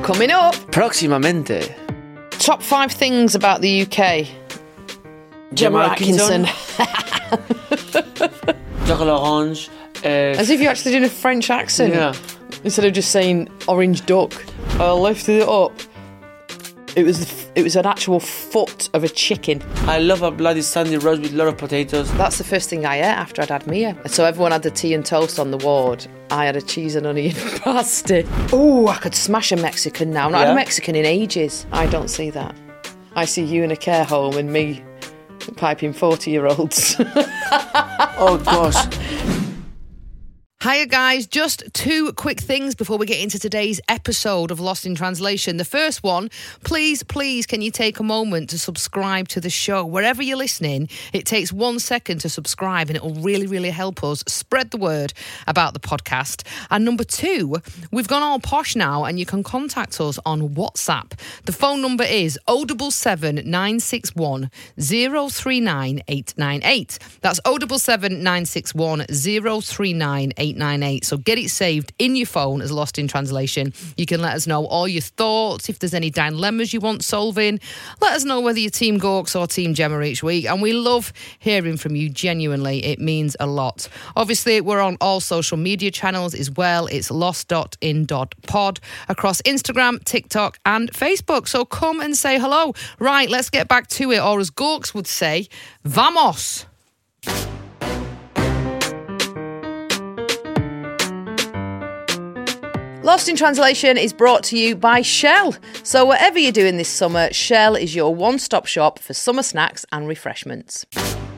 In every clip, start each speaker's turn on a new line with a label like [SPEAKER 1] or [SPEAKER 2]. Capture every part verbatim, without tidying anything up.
[SPEAKER 1] Coming up.
[SPEAKER 2] Próximamente.
[SPEAKER 1] Top five things about the U K.
[SPEAKER 2] Gemma
[SPEAKER 1] Gemma Atkinson.
[SPEAKER 2] Chocolate orange. Uh,
[SPEAKER 1] As if you're actually doing a French accent.
[SPEAKER 2] Yeah.
[SPEAKER 1] Instead of just saying orange duck. I lifted it up. It was it was an actual foot of a chicken.
[SPEAKER 2] I love a bloody Sunday roast with a lot of potatoes.
[SPEAKER 1] That's the first thing I ate after I'd had Mia. So everyone had the tea and toast on the ward. I had a cheese and onion pasty. Oh, I could smash a Mexican now. I've not
[SPEAKER 2] Yeah.
[SPEAKER 1] had a Mexican in ages. I don't see that. I see you in a care home and me piping forty-year-olds.
[SPEAKER 2] Oh, gosh.
[SPEAKER 1] Hiya guys, just two quick things before we get into today's episode of Lost in Translation. The first one, please, please, can you take a moment to subscribe to the show? Wherever you're listening, it takes one second to subscribe and it will really, really help us spread the word about the podcast. And number two, we've gone all posh now and you can contact us on WhatsApp. The phone number is oh seven seven, nine six one, oh three nine eight nine eight. That's oh seven seven, nine six one, oh three nine eight nine eight. So get it saved in your phone as Lost in Translation. You can let us know all your thoughts, if there's any dilemmas you want solving. Let us know whether you're Team Gawks or Team Gemma each week. And we love hearing from you, genuinely. It means a lot. Obviously, we're on all social media channels as well. It's lost dot in dot pod across Instagram, TikTok and Facebook. So come and say hello. Right, let's get back to it. Or as Gawks would say, vamos! Lost in Translation is brought to you by Shell. So whatever you're doing this summer, Shell is your one-stop shop for summer snacks and refreshments.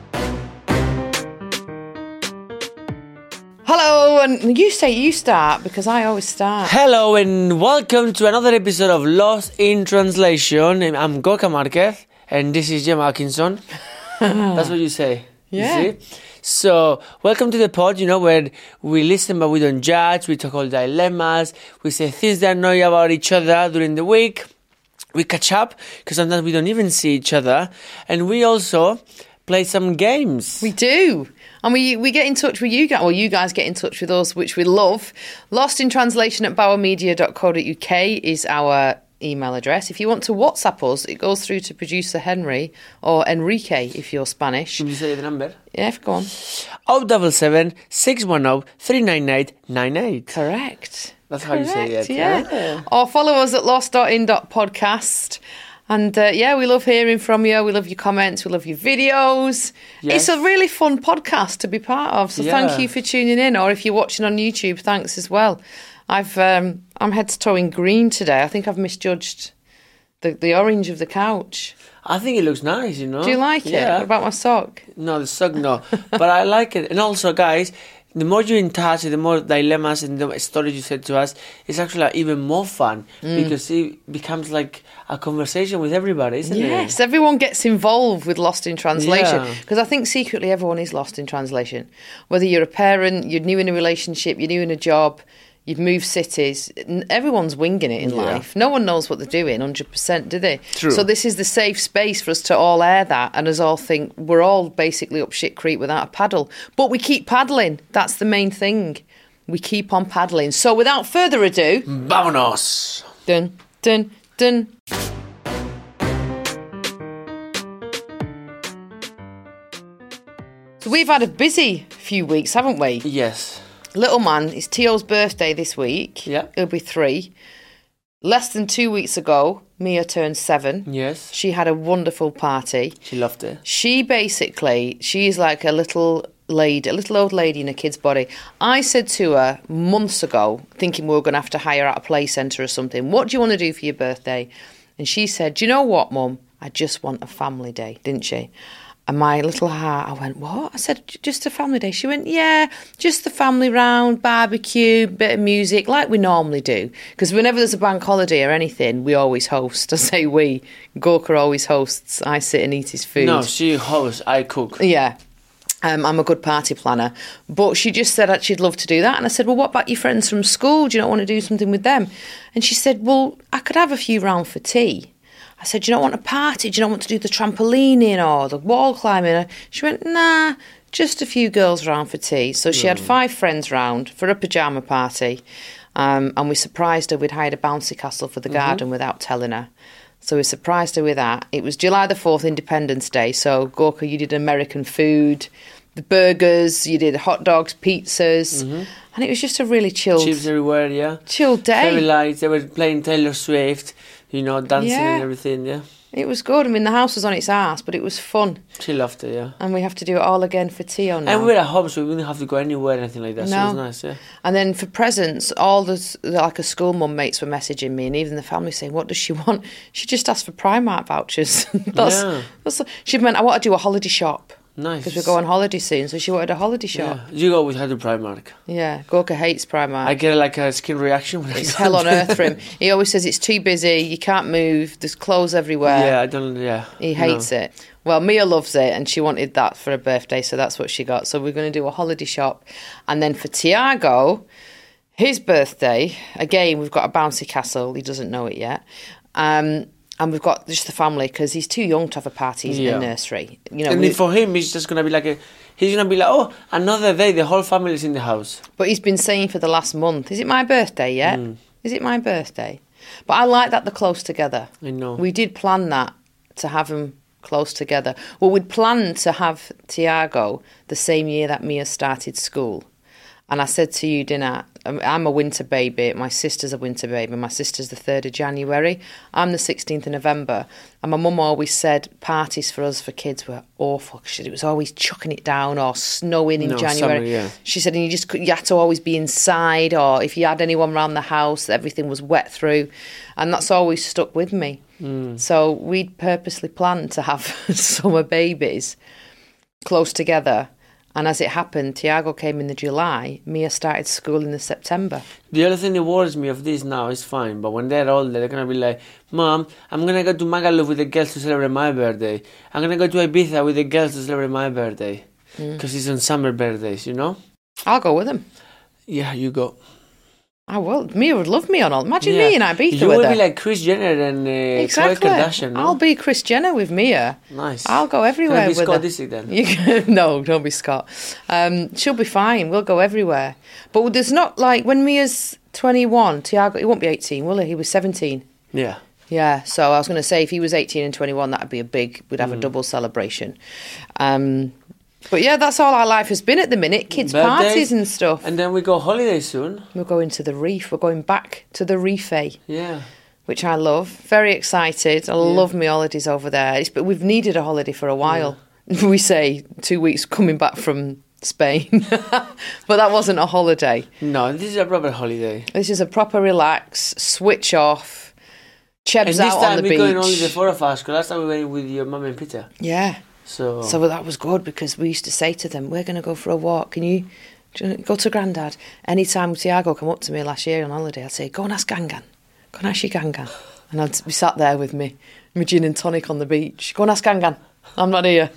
[SPEAKER 1] Hello, and you say you start because I always start.
[SPEAKER 2] Hello and welcome to another episode of Lost in Translation. I'm Gorka Marquez and this is Gemma Atkinson. That's what you say.
[SPEAKER 1] Yeah.
[SPEAKER 2] You see? So, welcome to the pod, you know, where we listen but we don't judge, we talk all dilemmas, we say things that annoy about each other during the week, we catch up, because sometimes we don't even see each other, and we also play some games.
[SPEAKER 1] We do. And we we get in touch with you guys, or you guys get in touch with us, which we love. Lost in Translation at bauer media dot co dot uk is our email address. If you want to WhatsApp us, it goes through to producer Henry or Enrique if you're Spanish.
[SPEAKER 2] Should we say the number?
[SPEAKER 1] Yeah, go on.
[SPEAKER 2] oh seven seven, six one oh, three nine eight nine eight.
[SPEAKER 1] Correct.
[SPEAKER 2] That's how you say it.
[SPEAKER 1] Yeah.
[SPEAKER 2] yeah.
[SPEAKER 1] Or follow us at lost dot in dot podcast. And uh, yeah, we love hearing from you. We love your comments. We love your videos.
[SPEAKER 2] Yes.
[SPEAKER 1] It's a really fun podcast to be part of. So
[SPEAKER 2] Yeah.
[SPEAKER 1] thank you for tuning in. Or if you're watching on YouTube, thanks as well. I've um, I'm head to toe in green today. I think I've misjudged the the orange of the couch.
[SPEAKER 2] I think it looks nice, you know.
[SPEAKER 1] Do you like it?
[SPEAKER 2] Yeah.
[SPEAKER 1] What about my sock?
[SPEAKER 2] No, the sock, no. But I like it. And also, guys, the more you're in touch, the more dilemmas and the stories you said to us, it's actually like even more fun
[SPEAKER 1] Mm.
[SPEAKER 2] because it becomes like a conversation with everybody, isn't
[SPEAKER 1] Yes,
[SPEAKER 2] it?
[SPEAKER 1] everyone gets involved with Lost in Translation
[SPEAKER 2] Yeah.
[SPEAKER 1] because I think secretly everyone is lost in translation. Whether you're a parent, you're new in a relationship, you're new in a job, you've moved cities, n- everyone's winging it in
[SPEAKER 2] Yeah.
[SPEAKER 1] life. No one knows what they're doing, one hundred percent, do they?
[SPEAKER 2] True.
[SPEAKER 1] So this is the safe space for us to all air that and us all think we're all basically up shit creek without a paddle. But we keep paddling. That's the main thing. We keep on paddling. So without further ado...
[SPEAKER 2] Vámonos!
[SPEAKER 1] Dun, dun, dun. So we've had a busy few weeks, haven't we?
[SPEAKER 2] Yes.
[SPEAKER 1] Little man, it's Tio's birthday this week.
[SPEAKER 2] Yeah.
[SPEAKER 1] He'll be three. Less than two weeks ago, Mia turned seven.
[SPEAKER 2] Yes.
[SPEAKER 1] She had a wonderful party.
[SPEAKER 2] She loved it.
[SPEAKER 1] She basically, she's like a little lady, a little old lady in a kid's body. I said to her months ago, thinking we were going to have to hire out a play centre or something, what do you want to do for your birthday? And she said, do you know what, Mum? I just want a family day, didn't she? And my little heart, I went, what? I said, just a family day. She went, yeah, just the family round, barbecue, bit of music, like we normally do. Because whenever there's a bank holiday or anything, we always host. I say we. Gorka always hosts. I sit and eat his food.
[SPEAKER 2] No, she hosts, I cook.
[SPEAKER 1] Yeah. Um, I'm a good party planner. But she just said that she'd love to do that. And I said, well, what about your friends from school? Do you not want to do something with them? And she said, well, I could have a few round for tea. I said, do you not want a party? Do you not want to do the trampolining or the wall climbing? She went, nah, just a few girls round for tea. So she had five friends round for a pyjama party. Um, and we surprised her. We'd hired a bouncy castle for the garden mm-hmm. without telling her. So we surprised her with that. It was July the fourth, Independence Day. So, Gorka, you did American food, the burgers, you did hot dogs, pizzas. Mm-hmm. And it was just a really chilled...
[SPEAKER 2] Chips everywhere, yeah.
[SPEAKER 1] Chilled day.
[SPEAKER 2] Fairy lights, they were playing Taylor Swift, you know, dancing
[SPEAKER 1] yeah.
[SPEAKER 2] and everything, yeah.
[SPEAKER 1] It was good. I mean, the house was on its arse, but it was fun.
[SPEAKER 2] She loved it, yeah.
[SPEAKER 1] And we have to do it all again for Tio now.
[SPEAKER 2] And we were at home, so we didn't have to go anywhere or anything like that.
[SPEAKER 1] No.
[SPEAKER 2] So it was nice, yeah.
[SPEAKER 1] And then for presents, all the, like, a school mum mates were messaging me, and even the family saying, what does she want? She just asked for Primark vouchers. that's,
[SPEAKER 2] yeah.
[SPEAKER 1] that's, she meant, I want to do a holiday shop.
[SPEAKER 2] Nice.
[SPEAKER 1] Because we go on holiday soon, so she wanted a holiday shop.
[SPEAKER 2] Yeah. You go with her to Primark.
[SPEAKER 1] Yeah, Gorka hates Primark.
[SPEAKER 2] I get like a skin reaction when
[SPEAKER 1] it's
[SPEAKER 2] I
[SPEAKER 1] hell on earth for him. He always says it's too busy, you can't move, there's clothes everywhere.
[SPEAKER 2] Yeah, I don't, yeah.
[SPEAKER 1] He hates no. it. Well, Mia loves it, and she wanted that for her birthday, so that's what she got. So we're going to do a holiday shop. And then for Tiago, his birthday, again, we've got a bouncy castle. He doesn't know it yet. Um... And we've got just the family, because he's too young to have a party. He's yeah. in the nursery. You know,
[SPEAKER 2] and
[SPEAKER 1] we,
[SPEAKER 2] for him, it's just going to be like a... He's going to be like, oh, another day, the whole family's in the house.
[SPEAKER 1] But he's been saying for the last month, is it my birthday yet? Mm. Is it my birthday? But I like that they're close together.
[SPEAKER 2] I know.
[SPEAKER 1] We did plan that, to have them close together. Well, we'd planned to have Tiago the same year that Mia started school. And I said to you, Dinah, I'm a winter baby. My sister's a winter baby. My sister's the third of January. I'm the sixteenth of November. And my mum always said parties for us, for kids, were awful. She said it was always chucking it down or snowing in
[SPEAKER 2] no,
[SPEAKER 1] January.
[SPEAKER 2] Summer, yeah.
[SPEAKER 1] She said, and you just you had to always be inside, or if you had anyone around the house, everything was wet through. And that's always stuck with me. Mm. So we'd purposely planned to have summer babies close together. And as it happened, Tiago came in the July, Mia started school in the September.
[SPEAKER 2] The other thing that worries me of this now is fine, but when they're older, they're going to be like, Mom, I'm going to go to Magaluf with the girls to celebrate my birthday. I'm going to go to Ibiza with the girls to celebrate my birthday. Because mm. it's on summer birthdays, you know?
[SPEAKER 1] I'll go with them.
[SPEAKER 2] Yeah, you go.
[SPEAKER 1] I will. Mia would love me on all. Imagine yeah. me in Ibiza
[SPEAKER 2] you
[SPEAKER 1] with her.
[SPEAKER 2] You would be like Kris Jenner and uh,
[SPEAKER 1] exactly.
[SPEAKER 2] Khloe Kardashian, no?
[SPEAKER 1] I'll be Kris Jenner with Mia.
[SPEAKER 2] Nice.
[SPEAKER 1] I'll go everywhere
[SPEAKER 2] Can I be
[SPEAKER 1] with
[SPEAKER 2] Scott
[SPEAKER 1] her.
[SPEAKER 2] Disick then?
[SPEAKER 1] You can, no, don't be Scott. Um, she'll be fine. We'll go everywhere. But there's not like when Mia's twenty-one, Tiago, he won't be eighteen, will he? He was seventeen.
[SPEAKER 2] Yeah.
[SPEAKER 1] Yeah, so I was going to say if he was eighteen and twenty-one, that would be a big, we'd have mm. a double celebration. Um, but yeah, that's all our life has been at the minute, kids'
[SPEAKER 2] Birthdays,
[SPEAKER 1] parties and stuff.
[SPEAKER 2] And then we go holiday soon.
[SPEAKER 1] We're going to the reef. We're going back to the reef,
[SPEAKER 2] yeah,
[SPEAKER 1] which I love. Very excited. I yeah. love my holidays over there. It's, but we've needed a holiday for a while. Yeah. We say two weeks coming back from Spain. But that wasn't a holiday.
[SPEAKER 2] No, this is a proper holiday.
[SPEAKER 1] This is a proper relax, switch off, Cheb's out on the beach.
[SPEAKER 2] And this time we're going only the four of us, because last time we went with your mum and Peter.
[SPEAKER 1] Yeah.
[SPEAKER 2] So
[SPEAKER 1] so that was good, because we used to say to them, we're going to go for a walk. Can you, do you go to Grandad? Anytime Tiago come up to me last year on holiday, I'd say, go and ask Gangan. Go and ask your Gangan. And I'd be sat there with me, my gin and tonic on the beach. Go and ask Gangan. I'm not here.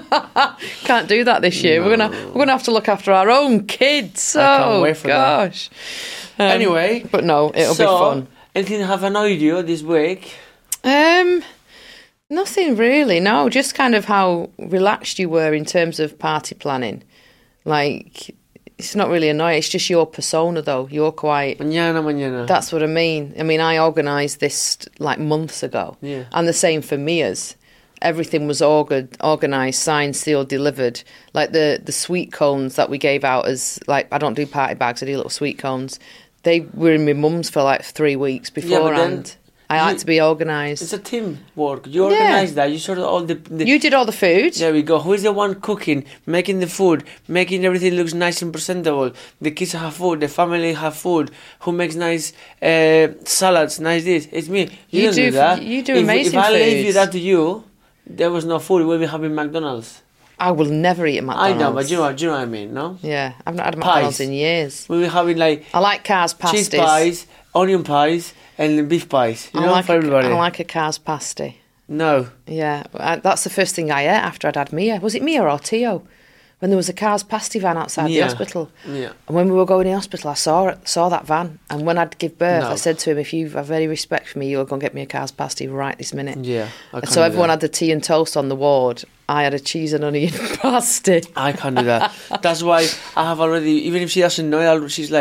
[SPEAKER 1] Can't do that this year. No. We're gonna we're gonna have to look after our own kids.
[SPEAKER 2] I can't
[SPEAKER 1] oh
[SPEAKER 2] wait for
[SPEAKER 1] gosh.
[SPEAKER 2] Um, anyway,
[SPEAKER 1] but no, it'll
[SPEAKER 2] so,
[SPEAKER 1] be fun.
[SPEAKER 2] Anything have annoyed you this week?
[SPEAKER 1] Um, nothing really. No, just kind of how relaxed you were in terms of party planning. Like, it's not really annoying. It's just your persona, though. You're quite...
[SPEAKER 2] Mañana, mañana.
[SPEAKER 1] That's what I mean. I mean, I organised this, like, months ago.
[SPEAKER 2] Yeah.
[SPEAKER 1] And the same for Mia's. Everything was org- organised, signed, sealed, delivered. Like, the, the sweet cones that we gave out as... Like, I don't do party bags. I do little sweet cones. They were in my mum's for, like, three weeks beforehand. Yeah, I like to be organised.
[SPEAKER 2] It's a team work. You organise yeah. that. You sort of all the, the...
[SPEAKER 1] You did all the food.
[SPEAKER 2] There we go. Who is the one cooking, making the food, making everything looks nice and presentable? The kids have food. The family have food. Who makes nice uh, salads, nice this? It's me. You, you don't do, do that.
[SPEAKER 1] You do
[SPEAKER 2] if,
[SPEAKER 1] amazing
[SPEAKER 2] If I
[SPEAKER 1] food.
[SPEAKER 2] leave you that to you, there was no food. We'll be having McDonald's.
[SPEAKER 1] I will never eat at McDonald's.
[SPEAKER 2] I know, but you know, do you know what I mean, no?
[SPEAKER 1] Yeah, I've not had a McDonald's pies. in years.
[SPEAKER 2] We'll be having like...
[SPEAKER 1] I like Cars pasties.
[SPEAKER 2] Cheese pies, onion pies, and beef pies. You
[SPEAKER 1] I
[SPEAKER 2] know,
[SPEAKER 1] like
[SPEAKER 2] for everybody.
[SPEAKER 1] A, I like a Cars pasty.
[SPEAKER 2] No.
[SPEAKER 1] Yeah, I, that's the first thing I ate after I'd had Mia. Was it Mia or Tio? When there was a Cars pasty van outside
[SPEAKER 2] yeah.
[SPEAKER 1] the hospital.
[SPEAKER 2] Yeah.
[SPEAKER 1] And when we were going in the hospital, I saw it, saw that van. And when I'd give birth,
[SPEAKER 2] no.
[SPEAKER 1] I said to him, if you have any respect for me, you'll go and get me a Cars pasty right this minute.
[SPEAKER 2] Yeah. I
[SPEAKER 1] so everyone had the tea and toast on the ward. I had a cheese and onion pasty.
[SPEAKER 2] I can't do that. That's why I have already, even if she doesn't know it, she's like,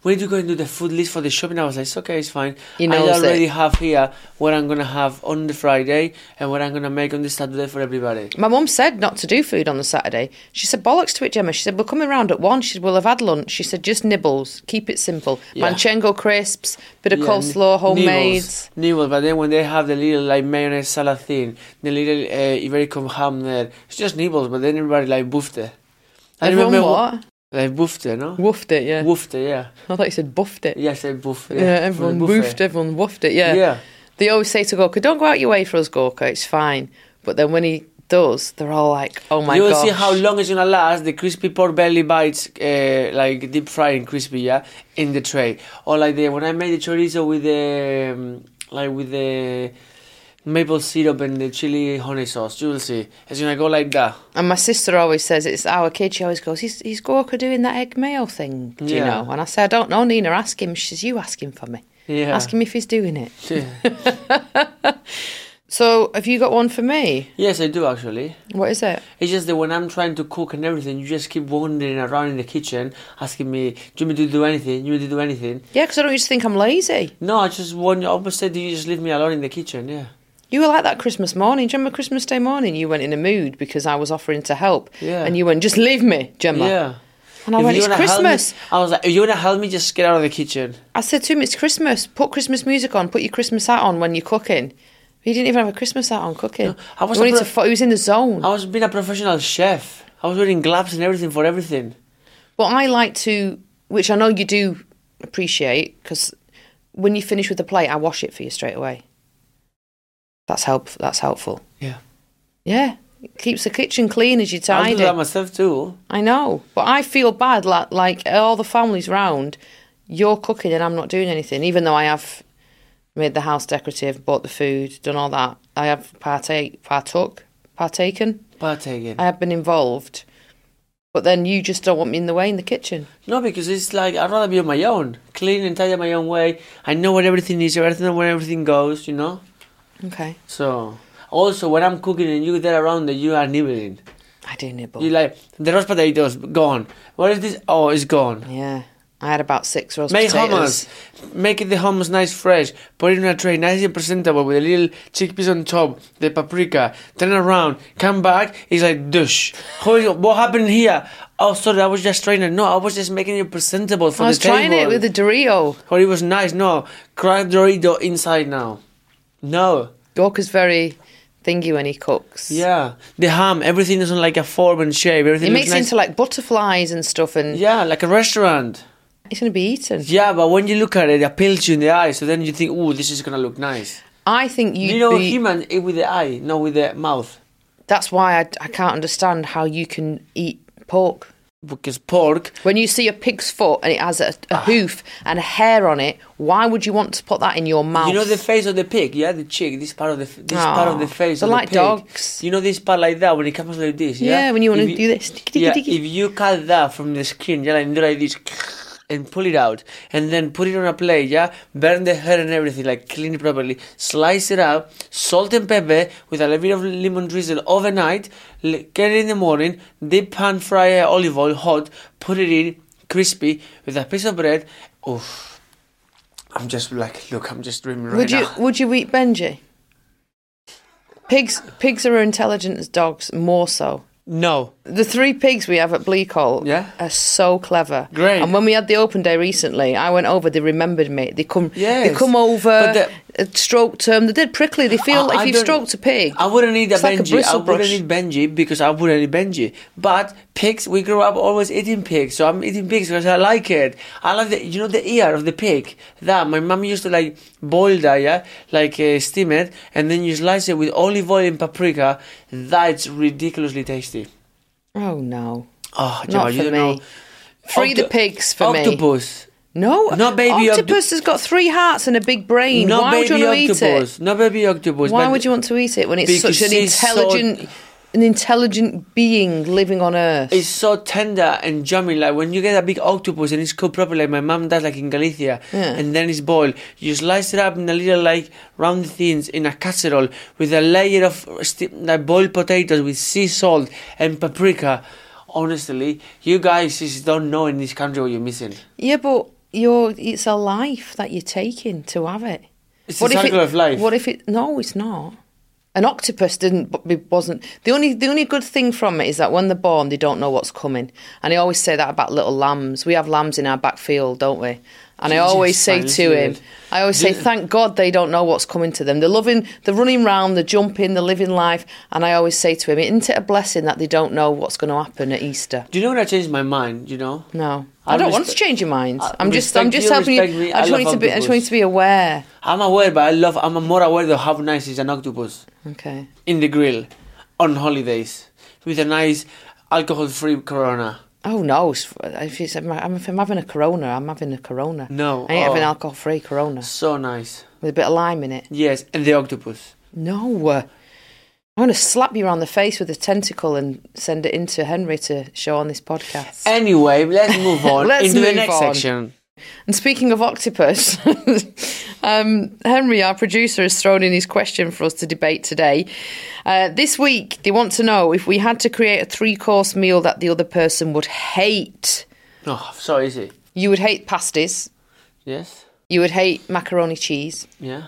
[SPEAKER 2] we need to go and do the food list for the shopping. I was like, it's okay, it's fine.
[SPEAKER 1] You
[SPEAKER 2] I
[SPEAKER 1] knows
[SPEAKER 2] already
[SPEAKER 1] it.
[SPEAKER 2] have here what I'm going to have on the Friday and what I'm going to make on the Saturday for everybody.
[SPEAKER 1] My mum said not to do food on the Saturday. She said, bollocks to it, Gemma. She said, we're coming round at one. She said, we'll have had lunch. She said, just nibbles. Keep it simple.
[SPEAKER 2] Yeah.
[SPEAKER 1] Manchengo crisps, bit of
[SPEAKER 2] Yeah,
[SPEAKER 1] coleslaw, homemade.
[SPEAKER 2] Nibbles, nibbles, but then when they have the little like mayonnaise salad thing, the little uh, Iberico ham there, it's just nibbles, but then everybody like boofed it. I
[SPEAKER 1] Everyone
[SPEAKER 2] remember
[SPEAKER 1] what?
[SPEAKER 2] Like boofed it, no?
[SPEAKER 1] Woofed it, yeah.
[SPEAKER 2] Woofed it, yeah.
[SPEAKER 1] I thought you said buffed it.
[SPEAKER 2] Yeah, I said boof.
[SPEAKER 1] Yeah,
[SPEAKER 2] Yeah,
[SPEAKER 1] everyone
[SPEAKER 2] From the
[SPEAKER 1] woofed,
[SPEAKER 2] buffet.
[SPEAKER 1] everyone woofed it, yeah.
[SPEAKER 2] Yeah.
[SPEAKER 1] They always say to Gorka, don't go out your way for us, Gorka, it's fine. But then when he does, they're all like, oh my
[SPEAKER 2] you will
[SPEAKER 1] gosh.
[SPEAKER 2] see how long it's gonna last. The crispy pork belly bites, uh, like deep fried and crispy, yeah, in the tray. Or like the when I made the chorizo with the um, like with the maple syrup and the chili honey sauce. You will see it's gonna go like that.
[SPEAKER 1] And my sister always says it's our kid. She always goes, "Is, is Gorka doing that egg mayo thing? Do you
[SPEAKER 2] Yeah.
[SPEAKER 1] know?" And I say, "I don't know, Nina. Ask him." She says, "You ask him for me.
[SPEAKER 2] Yeah.
[SPEAKER 1] Ask him if he's doing it."
[SPEAKER 2] Yeah.
[SPEAKER 1] So, have you got one for me?
[SPEAKER 2] Yes, I do actually.
[SPEAKER 1] What is it?
[SPEAKER 2] It's just that when I'm trying to cook and everything, you just keep wandering around in the kitchen, asking me, "Do you want me to do anything? Do you want me to do anything?"
[SPEAKER 1] Yeah, because I don't just think I'm lazy.
[SPEAKER 2] No, I just want. I almost said, "You just leave me alone in the kitchen." Yeah.
[SPEAKER 1] You were like that Christmas morning. Do you remember Christmas Day morning? You went in a mood because I was offering to help.
[SPEAKER 2] Yeah.
[SPEAKER 1] And you went, just leave me, Gemma.
[SPEAKER 2] Yeah.
[SPEAKER 1] And I
[SPEAKER 2] If
[SPEAKER 1] went,
[SPEAKER 2] you
[SPEAKER 1] it's
[SPEAKER 2] wanna help me-
[SPEAKER 1] Christmas.
[SPEAKER 2] I was like, if you want to help me, just get out of the kitchen.
[SPEAKER 1] I said to him, it's Christmas. Put Christmas music on. Put your Christmas hat on when you're cooking. He didn't even have a Christmas hat on cooking.
[SPEAKER 2] No, I was
[SPEAKER 1] he,
[SPEAKER 2] a
[SPEAKER 1] wanted
[SPEAKER 2] pro-
[SPEAKER 1] to fo- he was in the zone.
[SPEAKER 2] I was being a professional chef. I was wearing gloves and everything for everything.
[SPEAKER 1] But I like to, which I know you do appreciate, because when you finish with the plate, I wash it for you straight away. That's help. That's helpful.
[SPEAKER 2] Yeah.
[SPEAKER 1] Yeah. It keeps the kitchen clean as you
[SPEAKER 2] I'll
[SPEAKER 1] tidy.
[SPEAKER 2] do that myself too.
[SPEAKER 1] I know. But I feel bad, like, like all the families round, you're cooking and I'm not doing anything, even though I have made the house decorative, bought the food, done all that. I have partake, partook, partaken.
[SPEAKER 2] Partaking.
[SPEAKER 1] I have been involved. But then you just don't want me in the way in the kitchen.
[SPEAKER 2] No, because it's like, I'd rather be on my own. Clean and tidy my own way. I know where everything is, I know where everything goes, you know?
[SPEAKER 1] Okay.
[SPEAKER 2] So, also, when I'm cooking and you're there around, you are nibbling.
[SPEAKER 1] I do nibble.
[SPEAKER 2] You like, the roast potatoes, gone. What is this? Oh, it's gone.
[SPEAKER 1] Yeah. I had about six roast
[SPEAKER 2] Make
[SPEAKER 1] potatoes.
[SPEAKER 2] hummus. Make it the hummus nice, fresh. Put it in a tray, nice and presentable, with a little chickpeas on top, the paprika. Turn around, come back. It's like dush. How- What happened here? Oh, sorry, I was just trying to. No, I was just making it presentable for
[SPEAKER 1] I was
[SPEAKER 2] the table.
[SPEAKER 1] trying it with the Dorito.
[SPEAKER 2] Oh, it was nice. No, cracked Dorito inside now. No.
[SPEAKER 1] Gorka's very thingy when he cooks.
[SPEAKER 2] Yeah, the ham. Everything is on like a form and shape. Everything
[SPEAKER 1] He
[SPEAKER 2] looks
[SPEAKER 1] makes it
[SPEAKER 2] nice.
[SPEAKER 1] into like butterflies and stuff, and
[SPEAKER 2] Yeah, like a restaurant.
[SPEAKER 1] it's going to be eaten.
[SPEAKER 2] Yeah, but when you look at it, it appeals you in the eye. So then you think, "Ooh, this is gonna look nice."
[SPEAKER 1] I think you'd
[SPEAKER 2] you know,
[SPEAKER 1] be...
[SPEAKER 2] human eat with the eye, not with the mouth.
[SPEAKER 1] That's why I, I can't understand how you can eat pork.
[SPEAKER 2] Because pork,
[SPEAKER 1] When you see a pig's foot and it has a, a hoof and a hair on it, why would you want to put that in your mouth?
[SPEAKER 2] you know the face of the pig, yeah, the cheek. This part of the this part of the face
[SPEAKER 1] they're
[SPEAKER 2] of
[SPEAKER 1] like
[SPEAKER 2] the pig.
[SPEAKER 1] dogs.
[SPEAKER 2] You know this part like that when it comes like this, yeah.
[SPEAKER 1] Yeah, when you want
[SPEAKER 2] If
[SPEAKER 1] to do this.
[SPEAKER 2] Yeah, if you cut that from the skin, yeah, like, do like this, and pull it out, and then put it on a plate, yeah, burn the hair and everything, like clean it properly, slice it up, salt and pepper with a little bit of lemon drizzle overnight, l- get it in the morning, deep pan fry olive oil hot, put it in, crispy, with a piece of bread. Oof. I'm just like, look, I'm just dreaming right
[SPEAKER 1] Would you
[SPEAKER 2] now.
[SPEAKER 1] would you eat Benji? Pigs pigs are intelligent as dogs, more so.
[SPEAKER 2] No.
[SPEAKER 1] The three pigs we have at Bleakhole
[SPEAKER 2] Yeah.
[SPEAKER 1] are so clever.
[SPEAKER 2] Great.
[SPEAKER 1] And when we had the open day recently, I went over, they remembered me. They come
[SPEAKER 2] Yes.
[SPEAKER 1] they come over,
[SPEAKER 2] But the-
[SPEAKER 1] uh, stroked them. They did prickly. They feel
[SPEAKER 2] I-
[SPEAKER 1] like
[SPEAKER 2] I
[SPEAKER 1] if you've
[SPEAKER 2] don't-
[SPEAKER 1] stroked a pig.
[SPEAKER 2] I wouldn't need a
[SPEAKER 1] It's like a
[SPEAKER 2] Benji. I
[SPEAKER 1] bristle
[SPEAKER 2] wouldn't
[SPEAKER 1] brush.
[SPEAKER 2] need Benji because I wouldn't eat Benji. But pigs, we grew up always eating pigs, so I'm eating pigs because I like it. I like the, you know, the ear of the pig. That my mom used to like boil that, yeah, like uh, steam it, and then you slice it with olive oil and paprika. That's ridiculously tasty.
[SPEAKER 1] Oh no.
[SPEAKER 2] Oh,
[SPEAKER 1] Not
[SPEAKER 2] Gemma, you
[SPEAKER 1] for
[SPEAKER 2] don't
[SPEAKER 1] me.
[SPEAKER 2] know.
[SPEAKER 1] Free the
[SPEAKER 2] Octo-
[SPEAKER 1] pigs for me.
[SPEAKER 2] Octopus.
[SPEAKER 1] No.
[SPEAKER 2] No, baby
[SPEAKER 1] Octopus has got three hearts and a big brain.
[SPEAKER 2] No
[SPEAKER 1] Why
[SPEAKER 2] baby
[SPEAKER 1] would you want to eat
[SPEAKER 2] octopus.
[SPEAKER 1] it?
[SPEAKER 2] No baby octopus.
[SPEAKER 1] Why
[SPEAKER 2] but-
[SPEAKER 1] would you want to eat it when it's such
[SPEAKER 2] Because
[SPEAKER 1] an
[SPEAKER 2] it's so-
[SPEAKER 1] intelligent an intelligent being living on Earth?
[SPEAKER 2] It's so tender and yummy. Like when you get a big octopus and it's cooked properly, like my mum does, like in Galicia,
[SPEAKER 1] Yeah.
[SPEAKER 2] and then it's boiled. You slice it up in a little like round things in a casserole with a layer of sti- like boiled potatoes with sea salt and paprika. Honestly, you guys just don't know in this country what you're missing.
[SPEAKER 1] Yeah, but you're, it's a life that you're taking to have it.
[SPEAKER 2] It's
[SPEAKER 1] What
[SPEAKER 2] a
[SPEAKER 1] if
[SPEAKER 2] cycle
[SPEAKER 1] it-
[SPEAKER 2] of life.
[SPEAKER 1] What if it? No, it's not. An octopus didn't wasn't the only the only good thing from it is that when they're born they don't know what's coming, and I always say that about little lambs. We have lambs in our back field, don't we? And I
[SPEAKER 2] Jesus,
[SPEAKER 1] always say
[SPEAKER 2] fine,
[SPEAKER 1] to
[SPEAKER 2] isn't
[SPEAKER 1] him,
[SPEAKER 2] it?
[SPEAKER 1] I always say,
[SPEAKER 2] Do-
[SPEAKER 1] thank God they don't know what's coming to them. They're loving, they're running round, they're jumping, they're living life, and I always say to him, isn't it a blessing that they don't know what's going to happen at Easter?
[SPEAKER 2] Do you know when I changed my mind? You know.
[SPEAKER 1] No, I,
[SPEAKER 2] I
[SPEAKER 1] don't want to
[SPEAKER 2] respect-
[SPEAKER 1] change your mind.
[SPEAKER 2] I
[SPEAKER 1] I'm just, I'm
[SPEAKER 2] respect
[SPEAKER 1] just
[SPEAKER 2] you,
[SPEAKER 1] helping you.
[SPEAKER 2] respect me.
[SPEAKER 1] I
[SPEAKER 2] I
[SPEAKER 1] just want you
[SPEAKER 2] love
[SPEAKER 1] to be, I just want you
[SPEAKER 2] octopus.
[SPEAKER 1] to be aware.
[SPEAKER 2] I'm aware, but I love. I'm more aware of how nice is an octopus
[SPEAKER 1] Okay.
[SPEAKER 2] in the grill on holidays with a nice alcohol-free Corona.
[SPEAKER 1] Oh no! it's- If, it's, if I'm having a Corona, I'm having a Corona.
[SPEAKER 2] No,
[SPEAKER 1] I ain't having
[SPEAKER 2] oh.
[SPEAKER 1] alcohol-free Corona
[SPEAKER 2] So nice.
[SPEAKER 1] with a bit of lime in it.
[SPEAKER 2] Yes, and the octopus.
[SPEAKER 1] No, uh, I'm going to slap you around the face with a tentacle and send it into Henry to show on this podcast.
[SPEAKER 2] Anyway, let's move on
[SPEAKER 1] Let's
[SPEAKER 2] into the
[SPEAKER 1] move
[SPEAKER 2] next
[SPEAKER 1] on.
[SPEAKER 2] section.
[SPEAKER 1] And speaking of octopus, um, Henry, our producer, has thrown in his question for us to debate today. Uh, this week, they want to know if we had to create a three-course meal that the other person would hate.
[SPEAKER 2] Oh, so easy.
[SPEAKER 1] You would hate pasties,
[SPEAKER 2] Yes.
[SPEAKER 1] you would hate macaroni cheese,
[SPEAKER 2] Yeah.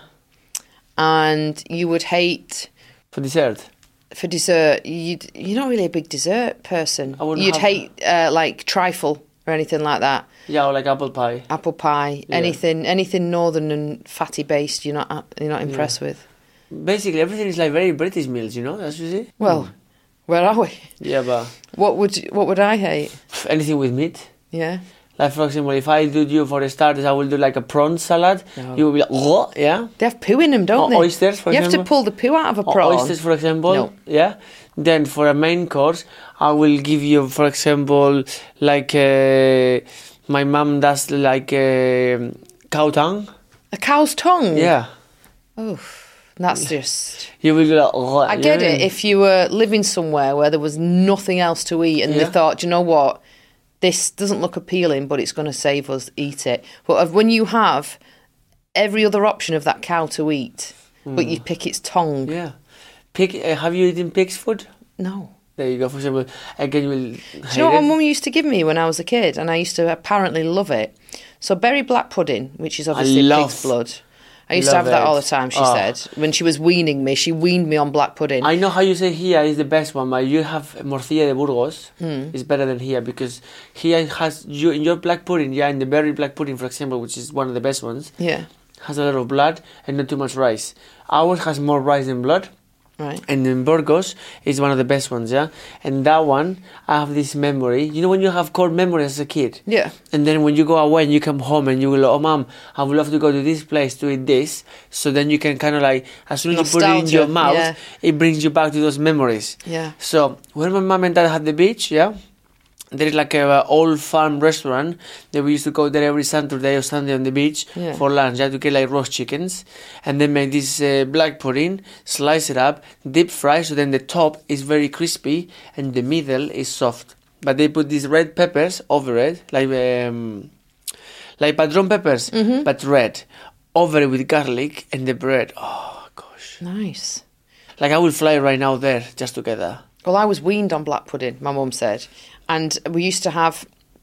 [SPEAKER 1] and you would hate,
[SPEAKER 2] For dessert.
[SPEAKER 1] for dessert, you'd, you're not really a big dessert person.
[SPEAKER 2] I wouldn't
[SPEAKER 1] You'd
[SPEAKER 2] have-
[SPEAKER 1] hate, uh, like, trifle or anything like that.
[SPEAKER 2] Yeah, or like apple pie.
[SPEAKER 1] Apple pie,
[SPEAKER 2] Yeah.
[SPEAKER 1] anything anything northern and fatty based, you're not you're not impressed with.
[SPEAKER 2] Basically, everything is like very British meals, you know? That's what you see?
[SPEAKER 1] Well, where are we?
[SPEAKER 2] Yeah, but
[SPEAKER 1] What would what would I hate?
[SPEAKER 2] anything with meat.
[SPEAKER 1] Yeah.
[SPEAKER 2] Like, for example, if I do you for the starters, I will do like a prawn salad.
[SPEAKER 1] No.
[SPEAKER 2] You will be like, oh, yeah?
[SPEAKER 1] They have poo in them, don't
[SPEAKER 2] Or
[SPEAKER 1] they?
[SPEAKER 2] oysters, for
[SPEAKER 1] You have
[SPEAKER 2] example.
[SPEAKER 1] to pull the poo out of a
[SPEAKER 2] Or
[SPEAKER 1] prawn.
[SPEAKER 2] oysters, for example.
[SPEAKER 1] No.
[SPEAKER 2] Yeah. Then for a main course, I will give you, for example, like uh, my mum does like uh, cow tongue.
[SPEAKER 1] A cow's tongue.
[SPEAKER 2] Yeah.
[SPEAKER 1] Oh, that's just.
[SPEAKER 2] You will be like, oh,
[SPEAKER 1] I get
[SPEAKER 2] yeah.
[SPEAKER 1] it. If you were living somewhere where there was nothing else to eat, and
[SPEAKER 2] Yeah.
[SPEAKER 1] they thought, you know what, this doesn't look appealing, but it's going to save us, eat it. But when you have every other option of that cow to eat, but you pick its tongue,
[SPEAKER 2] Hmm. Yeah. Pig, uh, have you eaten pig's food?
[SPEAKER 1] no.
[SPEAKER 2] There you go. For example, again, you will
[SPEAKER 1] Do you know what my
[SPEAKER 2] hate it.
[SPEAKER 1] mum used to give me when I was a kid, and I used to apparently love it? So berry black pudding, which is obviously
[SPEAKER 2] love-
[SPEAKER 1] pig's blood. I used to
[SPEAKER 2] love
[SPEAKER 1] have that
[SPEAKER 2] it.
[SPEAKER 1] all the time, she
[SPEAKER 2] Oh.
[SPEAKER 1] said. When she was weaning me, she weaned me on black pudding.
[SPEAKER 2] I know how you say here is the best one, but you have morcilla de Burgos.
[SPEAKER 1] Hmm.
[SPEAKER 2] It's better than here because here has you in your black pudding, yeah, in the berry black pudding, for example, which is one of the best ones,
[SPEAKER 1] Yeah,
[SPEAKER 2] has a lot of blood and not too much rice. Ours has more rice than blood.
[SPEAKER 1] right.
[SPEAKER 2] And in Burgos is one of the best ones, yeah. And that one, I have this memory. You know when you have core memory as a kid,
[SPEAKER 1] Yeah,
[SPEAKER 2] and then when you go away and you come home and you will, oh mom, I would love to go to this place to eat this. So then you can kind of like, as soon as you put it in
[SPEAKER 1] Nostalgia,
[SPEAKER 2] your mouth,
[SPEAKER 1] yeah.
[SPEAKER 2] it brings you back to those memories.
[SPEAKER 1] yeah.
[SPEAKER 2] So when my mom and dad had the beach, yeah, there is like a, uh, old farm restaurant that we used to go there every Saturday or Sunday on the beach
[SPEAKER 1] Yeah.
[SPEAKER 2] for lunch. You had to get like roast chickens and then make this uh, black pudding, slice it up, deep fry, so then the top is very crispy and the middle is soft. But they put these red peppers over it, like um, like padron peppers,
[SPEAKER 1] Mm-hmm.
[SPEAKER 2] but red, over it with garlic and the bread. Oh gosh,
[SPEAKER 1] Nice.
[SPEAKER 2] like I will fly right now there just to get that.
[SPEAKER 1] Well, I was weaned on black pudding, my mum said. And we used to have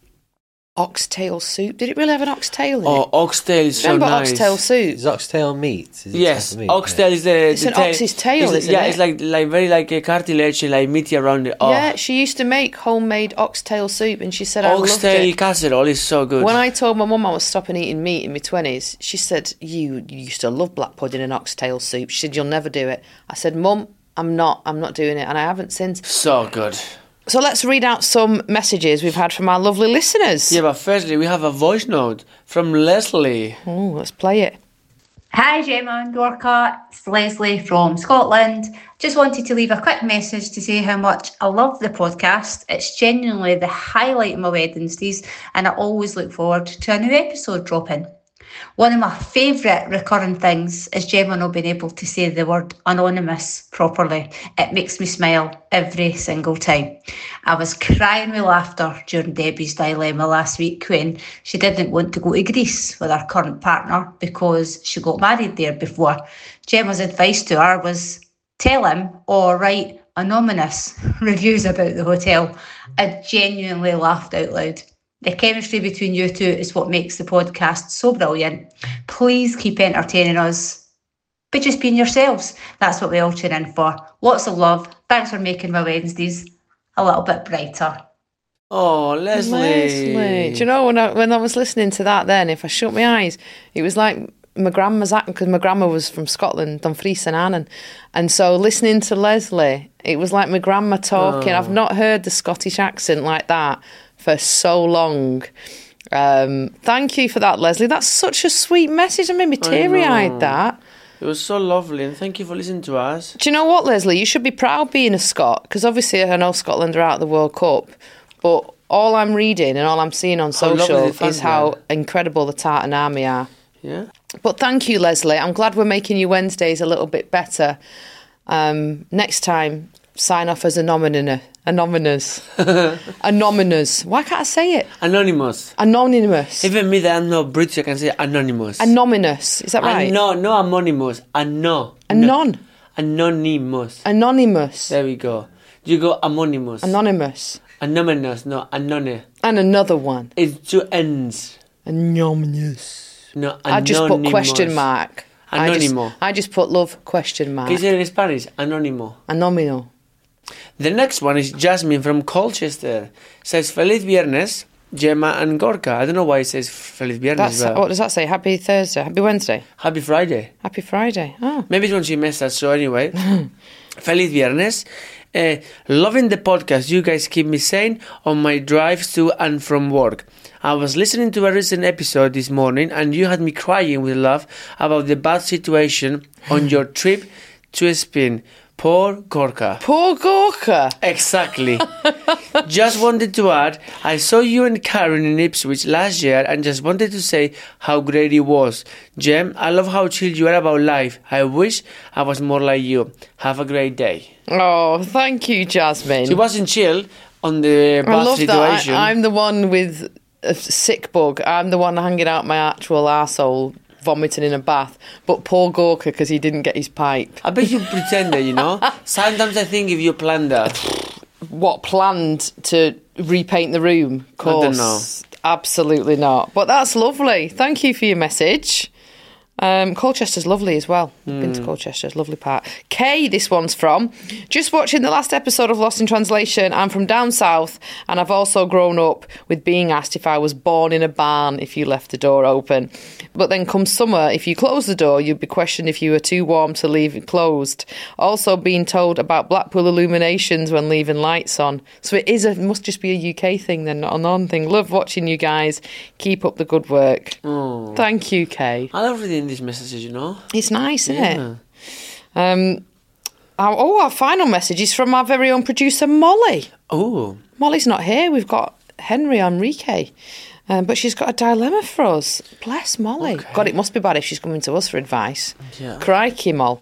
[SPEAKER 1] oxtail soup. Did it really have an oxtail in
[SPEAKER 2] Oh,
[SPEAKER 1] it?
[SPEAKER 2] oxtail is so
[SPEAKER 1] Remember
[SPEAKER 2] nice.
[SPEAKER 1] oxtail soup?
[SPEAKER 3] Is oxtail meat? Is it
[SPEAKER 2] Yes,
[SPEAKER 3] type of meat?
[SPEAKER 2] oxtail is the.
[SPEAKER 1] It's
[SPEAKER 2] the
[SPEAKER 1] an
[SPEAKER 2] tail.
[SPEAKER 1] ox's tail,
[SPEAKER 2] It's-
[SPEAKER 1] isn't
[SPEAKER 2] yeah,
[SPEAKER 1] it?
[SPEAKER 2] it's like like very like a cartilage, like meaty around it. Oh,
[SPEAKER 1] Yeah, she used to make homemade oxtail soup, and she said I loved
[SPEAKER 2] oxtail
[SPEAKER 1] it.
[SPEAKER 2] casserole is so good.
[SPEAKER 1] When I told my mum I was stopping eating meat in my twenties, she said, you, you used to love black pudding and oxtail soup. She said, you'll never do it. I said, Mum, I'm not. I'm not doing it. And I haven't since.
[SPEAKER 2] So good.
[SPEAKER 1] So let's read out some messages we've had from our lovely listeners.
[SPEAKER 2] Yeah, but firstly, we have a voice note from Leslie.
[SPEAKER 1] Oh, let's play it.
[SPEAKER 4] Hi Gemma and Dorca, it's Leslie from Scotland. Just wanted to leave a quick message to say how much I love the podcast. It's genuinely the highlight of my Wednesdays and I always look forward to a new episode dropping. One of my favourite recurring things is Gemma not being able to say the word anonymous properly. It makes me smile every single time. I was crying with laughter during Debbie's dilemma last week when she didn't want to go to Greece with her current partner because she got married there before. Gemma's advice to her was tell him or write anonymous reviews about the hotel. I genuinely laughed out loud. The chemistry between you two is what makes the podcast so brilliant. Please keep entertaining us, but just being yourselves. That's what we all tune in for. Lots of love. Thanks for making my Wednesdays a little bit brighter.
[SPEAKER 2] Oh, Leslie.
[SPEAKER 1] Leslie. Do you know, when I, when I was listening to that then, if I shut my eyes, it was like my grandma's acting, because my grandma was from Scotland, Dumfries and Annan. And so listening to Leslie, it was like my grandma talking.
[SPEAKER 2] Oh.
[SPEAKER 1] I've not heard the Scottish accent like that for so long. Um, thank you for that, Leslie. That's such a sweet message. I made me teary-eyed, that.
[SPEAKER 2] It was so lovely, and thank you for listening to us.
[SPEAKER 1] Do you know what, Leslie? You should be proud being a Scot, because obviously I know Scotland are out of the World Cup, but all I'm reading and all I'm seeing on
[SPEAKER 2] How lovely
[SPEAKER 1] social
[SPEAKER 2] the fans
[SPEAKER 1] is how
[SPEAKER 2] are.
[SPEAKER 1] incredible the Tartan Army are.
[SPEAKER 2] Yeah.
[SPEAKER 1] But thank you, Leslie. I'm glad we're making your Wednesdays a little bit better. Um, next time, sign off as anonymous. Anonymous. Anonymous. Why can't I say it?
[SPEAKER 2] Anonymous.
[SPEAKER 1] Anonymous.
[SPEAKER 2] Even me that I'm not British, I can say anonymous.
[SPEAKER 1] Anonymous. Is that right?
[SPEAKER 2] No, no anonymous. Ano.
[SPEAKER 1] Anon.
[SPEAKER 2] Anonymous.
[SPEAKER 1] Anonymous.
[SPEAKER 2] There we go. You go anonymous.
[SPEAKER 1] Anonymous.
[SPEAKER 2] Anonymous, no, anone.
[SPEAKER 1] And another one.
[SPEAKER 2] It's two N's.
[SPEAKER 1] Anonymous.
[SPEAKER 2] No, anonymous.
[SPEAKER 1] I just put question mark.
[SPEAKER 2] Anónimo.
[SPEAKER 1] I just, I just put love question mark.
[SPEAKER 2] Can you say it in Spanish? Anónimo.
[SPEAKER 1] Anónimo.
[SPEAKER 2] The next one is Jasmine from Colchester. Says, Feliz Viernes, Gemma and Gorka. I don't know why it says Feliz Viernes.
[SPEAKER 1] That's,
[SPEAKER 2] but
[SPEAKER 1] what does that say? Happy Thursday? Happy Wednesday?
[SPEAKER 2] Happy Friday.
[SPEAKER 1] Happy Friday. Oh.
[SPEAKER 2] Maybe it's when she messaged, so anyway. Feliz Viernes. Uh, loving the podcast. You guys keep me sane on my drives to and from work. I was listening to a recent episode this morning and you had me crying with love about the bad situation on your trip to Spain. Poor Gorka.
[SPEAKER 1] Poor Gorka.
[SPEAKER 2] Exactly. Just wanted to add, I saw you and Karen in Ipswich last year and just wanted to say how great it was. Jem, I love how chill you are about life. I wish I was more like you. Have a great day.
[SPEAKER 1] Oh, thank you, Jasmine.
[SPEAKER 2] She wasn't chill on the
[SPEAKER 1] I
[SPEAKER 2] bath
[SPEAKER 1] love
[SPEAKER 2] situation.
[SPEAKER 1] that. I, I'm the one with a sick bug. I'm the one hanging out my actual arsehole, vomiting in a bath. But poor Gorka, because he didn't get his pipe.
[SPEAKER 2] I bet you pretended, you know. Sometimes I think if you planned that.
[SPEAKER 1] What, planned to repaint the room? Of course.
[SPEAKER 2] I don't know.
[SPEAKER 1] Absolutely not. But that's lovely. Thank you for your message. Um, Colchester's lovely as well. I've been to Colchester, it's a lovely part. Kay, this one's from. Just watching the last episode of Lost in Translation. I'm from down south and I've also grown up with being asked if I was born in a barn if you left the door open. But then come summer, if you close the door, you'd be questioned if you were too warm to leave it closed. Also being told about Blackpool illuminations when leaving lights on. So it is a, it must just be a U K thing then, not a non thing. Love watching you guys. Keep up the good work.
[SPEAKER 2] Oh.
[SPEAKER 1] Thank you, Kay.
[SPEAKER 2] I love reading these messages, you know.
[SPEAKER 1] It's nice, isn't
[SPEAKER 2] Yeah.
[SPEAKER 1] it? Um, our, oh, our final message is from our very own producer, Molly.
[SPEAKER 2] Oh.
[SPEAKER 1] Molly's not here. We've got Henry Enrique. Um, but she's got a dilemma for us. Bless Molly.
[SPEAKER 2] Okay.
[SPEAKER 1] God, it must be bad if she's coming to us for advice.
[SPEAKER 2] Yeah.
[SPEAKER 1] Crikey, Moll.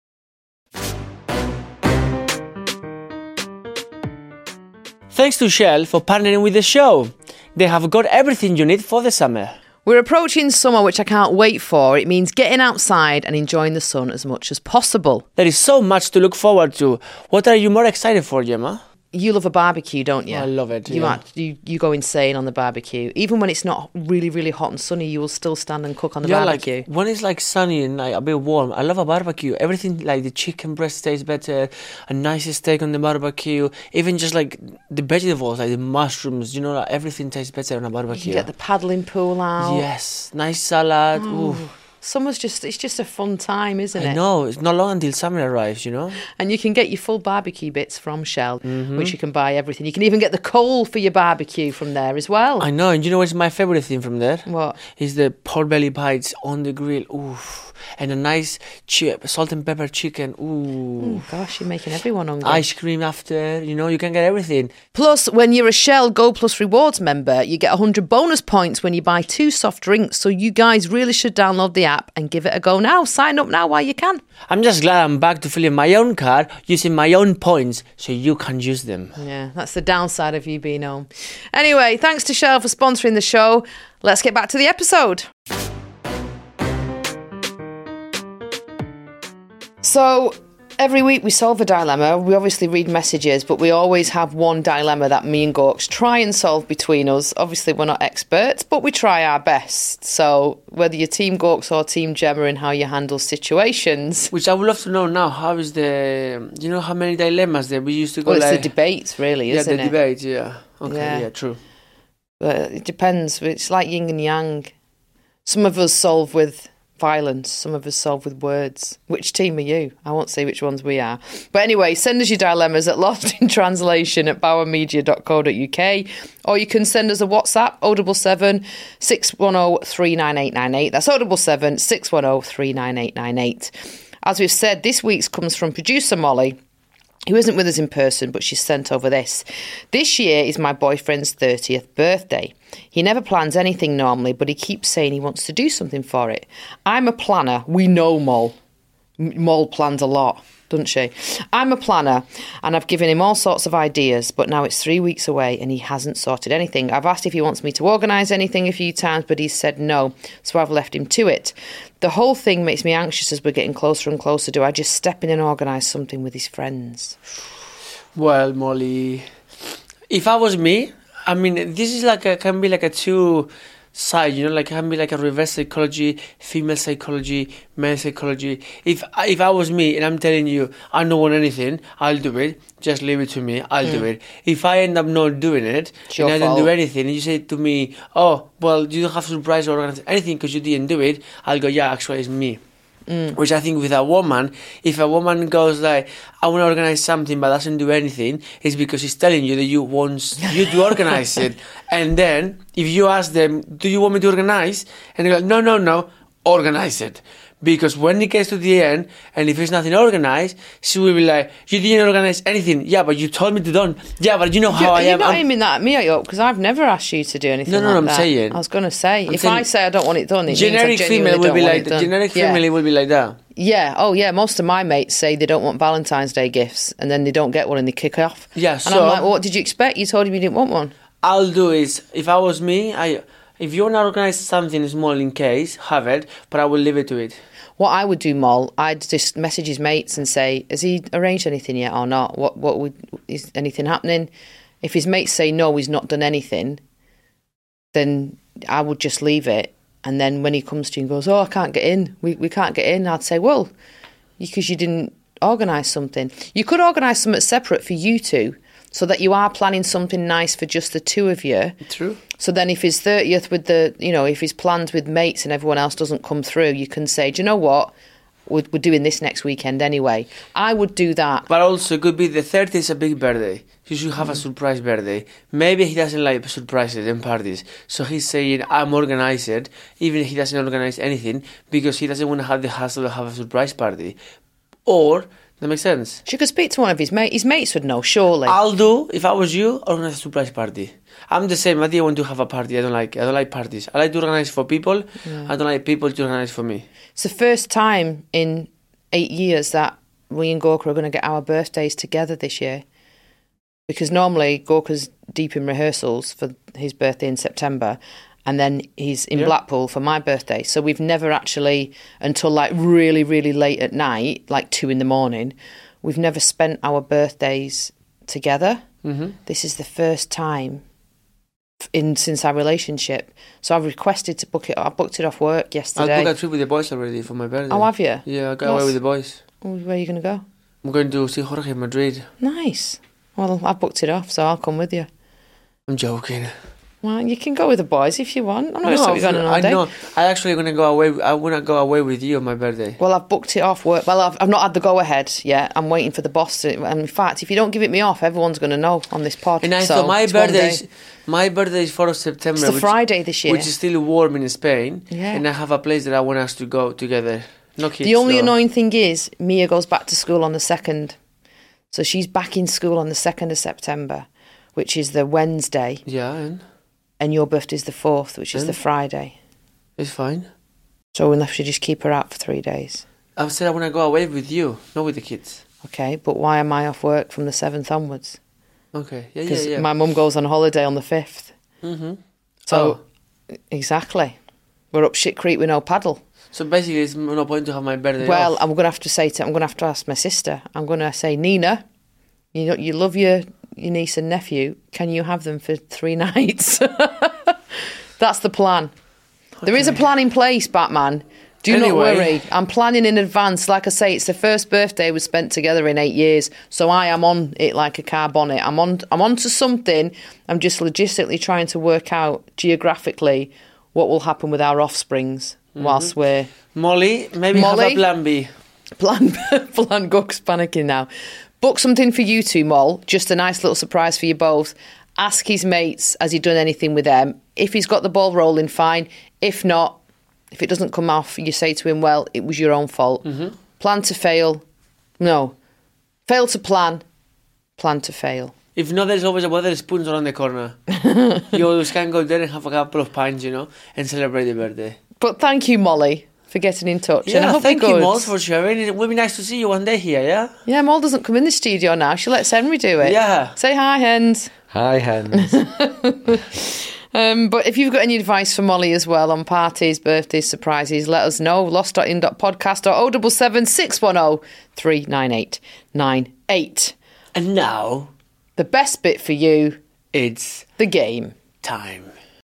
[SPEAKER 2] Thanks to Shell for partnering with the show. They have got everything you need for the summer.
[SPEAKER 1] We're approaching summer, which I can't wait for. It means getting outside and enjoying the sun as much as possible.
[SPEAKER 2] There is so much to look forward to. What are you more excited for, Gemma?
[SPEAKER 1] You love a barbecue, don't you?
[SPEAKER 2] I love it,
[SPEAKER 1] You,
[SPEAKER 2] yeah.
[SPEAKER 1] act, you you go insane on the barbecue. Even when it's not really, really hot and sunny, you will still stand and cook on the
[SPEAKER 2] Yeah,
[SPEAKER 1] barbecue.
[SPEAKER 2] like when it's like sunny and like a bit warm, I love a barbecue. Everything like the chicken breast tastes better, a nice steak on the barbecue, even just like the vegetables, like the mushrooms, you know, like everything tastes better on a
[SPEAKER 1] You
[SPEAKER 2] barbecue.
[SPEAKER 1] can get the paddling pool out.
[SPEAKER 2] Yes, nice salad.
[SPEAKER 1] Oh,
[SPEAKER 2] Ooh.
[SPEAKER 1] Summer's just, it's just a fun time, isn't
[SPEAKER 2] I
[SPEAKER 1] it?
[SPEAKER 2] know, it's not long until summer arrives, you know?
[SPEAKER 1] And you can get your full barbecue bits from Shell,
[SPEAKER 2] Mm-hmm.
[SPEAKER 1] which you can buy everything. You can even get the coal for your barbecue from there as well.
[SPEAKER 2] I know, and you know what's my favorite thing from there?
[SPEAKER 1] What?
[SPEAKER 2] Is the pork belly bites on the grill. Oof. And a nice chi- salt and pepper chicken. Ooh.
[SPEAKER 1] Oh, gosh, you're making everyone hungry.
[SPEAKER 2] Ice cream after, you know, you can get everything.
[SPEAKER 1] Plus, when you're a Shell Go Plus Rewards member, you get one hundred bonus points when you buy two soft drinks. So you guys really should download the app and give it a go now. Sign up now while you can.
[SPEAKER 2] I'm just glad I'm back to filling my own car using my own points so you can use them.
[SPEAKER 1] Yeah, that's the downside of you being home. Anyway, thanks to Shell for sponsoring the show. Let's get back to the episode. So, Every week we solve a dilemma. We obviously read messages, but we always have one dilemma that me and Gorks try and solve between us. Obviously, we're not experts, but we try our best. So whether you're Team Gorks or Team Gemma in how you handle situations.
[SPEAKER 2] Which I would love to know now. How is the... You know how many dilemmas there? We used to go
[SPEAKER 1] Well, it's
[SPEAKER 2] like...
[SPEAKER 1] the debates, really, isn't it?
[SPEAKER 2] Yeah, the debate, yeah. Okay,
[SPEAKER 1] Yeah.
[SPEAKER 2] yeah, true.
[SPEAKER 1] But it depends. It's like yin and yang. Some of us solve with violence. Some of us solve with words. Which team are you? I won't say which ones we are. But anyway, send us your dilemmas at lostin translation at bauer media dot co dot uk, or you can send us a WhatsApp oh seven seven, six one oh, three nine eight nine eight. That's oh seven seven, six one oh, three nine eight nine eight. As we've said, this week's comes from producer Molly, who isn't with us in person, but she's sent over this. This year is my boyfriend's thirtieth birthday. He never plans anything normally, but he keeps saying he wants to do something for it. I'm a planner. We know Moll. M- Moll plans a lot, doesn't she? I'm a planner, and I've given him all sorts of ideas, but now it's three weeks away and he hasn't sorted anything. I've asked if he wants me to organise anything a few times, but he's said no, so I've left him to it. The whole thing makes me anxious as we're getting closer and closer. Do I just step in and organise something with his friends?
[SPEAKER 2] Well, Molly, if I was me, I mean, this is like a, can be like a two side, you know, like can be like a reverse psychology, female psychology, male psychology. If if I was me and I'm telling you I don't want anything, I'll do it. Just leave it to me. I'll mm. do it. If I end up not doing it
[SPEAKER 1] it's
[SPEAKER 2] and I
[SPEAKER 1] fault.
[SPEAKER 2] don't do anything, and you say to me, "Oh, well, you don't have to surprise or organize anything because you didn't do it," I'll go, "Yeah, actually, it's me." Mm. Which I think with a woman, if a woman goes like, I want to organize something but doesn't do anything, it's because she's telling you that you want you to organize it. And then if you ask them, do you want me to organize? And they go, no, no, no, organize it. Because when it gets to the end, and if there's nothing organized, she will be like, you didn't organize anything. Yeah, but you told me to do. Yeah, but you know how
[SPEAKER 1] you,
[SPEAKER 2] I am.
[SPEAKER 1] You're not
[SPEAKER 2] I'm,
[SPEAKER 1] aiming that at me, are you? Because I've never asked you to do anything
[SPEAKER 2] no, no,
[SPEAKER 1] like
[SPEAKER 2] no, I'm
[SPEAKER 1] that.
[SPEAKER 2] saying.
[SPEAKER 1] I was going to say,
[SPEAKER 2] I'm
[SPEAKER 1] if
[SPEAKER 2] saying,
[SPEAKER 1] I say I don't want it done, it
[SPEAKER 2] generic
[SPEAKER 1] means I
[SPEAKER 2] female will
[SPEAKER 1] don't
[SPEAKER 2] be
[SPEAKER 1] want
[SPEAKER 2] like
[SPEAKER 1] it done.
[SPEAKER 2] generic
[SPEAKER 1] yeah.
[SPEAKER 2] family will be like that.
[SPEAKER 1] Yeah, oh yeah, most of my mates say they don't want Valentine's Day gifts and then they don't get one and they kick off.
[SPEAKER 2] Yeah,
[SPEAKER 1] and
[SPEAKER 2] so...
[SPEAKER 1] I'm like, well, what did you expect? You told him you didn't want one.
[SPEAKER 2] I'll do is, if I was me, I if you want to organize something small in case, have it, but I will leave it to it.
[SPEAKER 1] What I would do, Moll, I'd just message his mates and say, has he arranged anything yet or not? What what would is anything happening? If his mates say no, he's not done anything, then I would just leave it. And then when he comes to you and goes, oh, I can't get in, we we can't get in, I'd say, well, because you didn't organise something. You could organise something separate for you two, so that you are planning something nice for just the two of you.
[SPEAKER 2] True.
[SPEAKER 1] So then if his thirtieth with the, you know, if his plans with mates and everyone else doesn't come through, you can say, do you know what? We're, we're doing this next weekend anyway. I would do that.
[SPEAKER 2] But also it could be the thirtieth is a big birthday. You should have
[SPEAKER 1] mm.
[SPEAKER 2] a surprise birthday. Maybe he doesn't like surprises and parties. So he's saying, I'm organized, even if he doesn't organize anything, because he doesn't want to have the hassle of have a surprise party. Or... That makes sense.
[SPEAKER 1] She could speak to one of his mates. His mates would know, surely.
[SPEAKER 2] I'll do, if I was you, organize a surprise party. I'm the same. I didn't want to have a party. I don't like I don't like parties. I like to organize for people. Yeah. I don't like people to organize for me.
[SPEAKER 1] It's the first time in eight years that we and Gorka are going to get our birthdays together this year. Because normally Gorka's deep in rehearsals for his birthday in September. And then he's in yeah. Blackpool for my birthday. So we've never actually, until like really, really late at night, like two in the morning, we've never spent our birthdays together. Mm-hmm. This is the first time in since our relationship. So I've requested to book it. I booked it off work yesterday.
[SPEAKER 2] I booked a trip with the boys already for my birthday.
[SPEAKER 1] Oh, have you?
[SPEAKER 2] Yeah, I got away with the boys.
[SPEAKER 1] Where are you going to go?
[SPEAKER 2] I'm going to see Jorge in Madrid.
[SPEAKER 1] Nice. Well, I've booked it off, so I'll come with you.
[SPEAKER 2] I'm joking.
[SPEAKER 1] Well, you can go with the boys if you want. I'm not no, going on
[SPEAKER 2] I
[SPEAKER 1] day.
[SPEAKER 2] know. I actually going to go away. I want to go away with you on my birthday.
[SPEAKER 1] Well, I've booked it off work. Well, I've, I've not had the go-ahead yet. I'm waiting for the boss to... And in fact, if you don't give it me off, everyone's going to know on this pod.
[SPEAKER 2] And I
[SPEAKER 1] so
[SPEAKER 2] thought my birthday is, my birthday is fourth of September.
[SPEAKER 1] It's the
[SPEAKER 2] which,
[SPEAKER 1] Friday this year.
[SPEAKER 2] Which is still warm in Spain.
[SPEAKER 1] Yeah.
[SPEAKER 2] And I have a place that I want us to go together. No kids,
[SPEAKER 1] the only
[SPEAKER 2] though.
[SPEAKER 1] annoying thing is, Mia goes back to school on the second. So she's back in school on the second of September, which is the Wednesday.
[SPEAKER 2] Yeah, and...
[SPEAKER 1] And your birthday's the fourth, which is
[SPEAKER 2] and
[SPEAKER 1] the Friday.
[SPEAKER 2] It's fine.
[SPEAKER 1] So we'll have to just keep her out for three days.
[SPEAKER 2] I've said I want to go away with you, not with the kids.
[SPEAKER 1] Okay, but why am I off work from the seventh onwards?
[SPEAKER 2] Okay, yeah, yeah,
[SPEAKER 1] Because
[SPEAKER 2] yeah.
[SPEAKER 1] my mum goes on holiday on the fifth.
[SPEAKER 2] Mm-hmm.
[SPEAKER 1] So, oh. exactly. We're up shit creek with no paddle.
[SPEAKER 2] So basically, it's no point to have my birthday
[SPEAKER 1] Well,
[SPEAKER 2] off.
[SPEAKER 1] I'm going to have to say to, I'm going to have to ask my sister. I'm going to say, Nina, you know, you love your, your niece and nephew. Can you have them for three nights? That's the plan. Okay. There is a plan in place, Batman. Do anyway. not worry. I'm planning in advance. Like I say, it's the first birthday we spent together in eight years. So I am on it like a car bonnet. I'm on I'm on to something. I'm just logistically trying to work out geographically what will happen with our offsprings mm-hmm. whilst we're...
[SPEAKER 2] Molly, maybe
[SPEAKER 1] Molly,
[SPEAKER 2] have a plan B.
[SPEAKER 1] Plan, plan Gug's panicking now. Book something for you two, Moll. Just a nice little surprise for you both. Ask his mates, has he done anything with them? If he's got the ball rolling, fine. If not, if it doesn't come off, you say to him, well, it was your own fault. Mm-hmm. Plan to fail. No. Fail to plan. Plan to fail.
[SPEAKER 2] If not, there's always a bottle of spoons around the corner. You always can go there and have a couple of pints, you know, and celebrate the birthday.
[SPEAKER 1] But thank you, Molly, for getting in touch.
[SPEAKER 2] Yeah,
[SPEAKER 1] and I hope
[SPEAKER 2] thank
[SPEAKER 1] you,
[SPEAKER 2] you, Moll, for sharing. It would be nice to see you one day here, yeah?
[SPEAKER 1] Yeah, Moll doesn't come in the studio now. She lets Henry do it.
[SPEAKER 2] Yeah.
[SPEAKER 1] Say hi, Hens.
[SPEAKER 3] Hi, Hens.
[SPEAKER 1] Um, but if you've got any advice for Molly as well on parties, birthdays, surprises, let us know. lost dot in dot podcast or oh seven seven, six one oh, three nine eight nine eight.
[SPEAKER 2] And now,
[SPEAKER 1] the best bit for you,
[SPEAKER 2] it's
[SPEAKER 1] the game
[SPEAKER 2] time.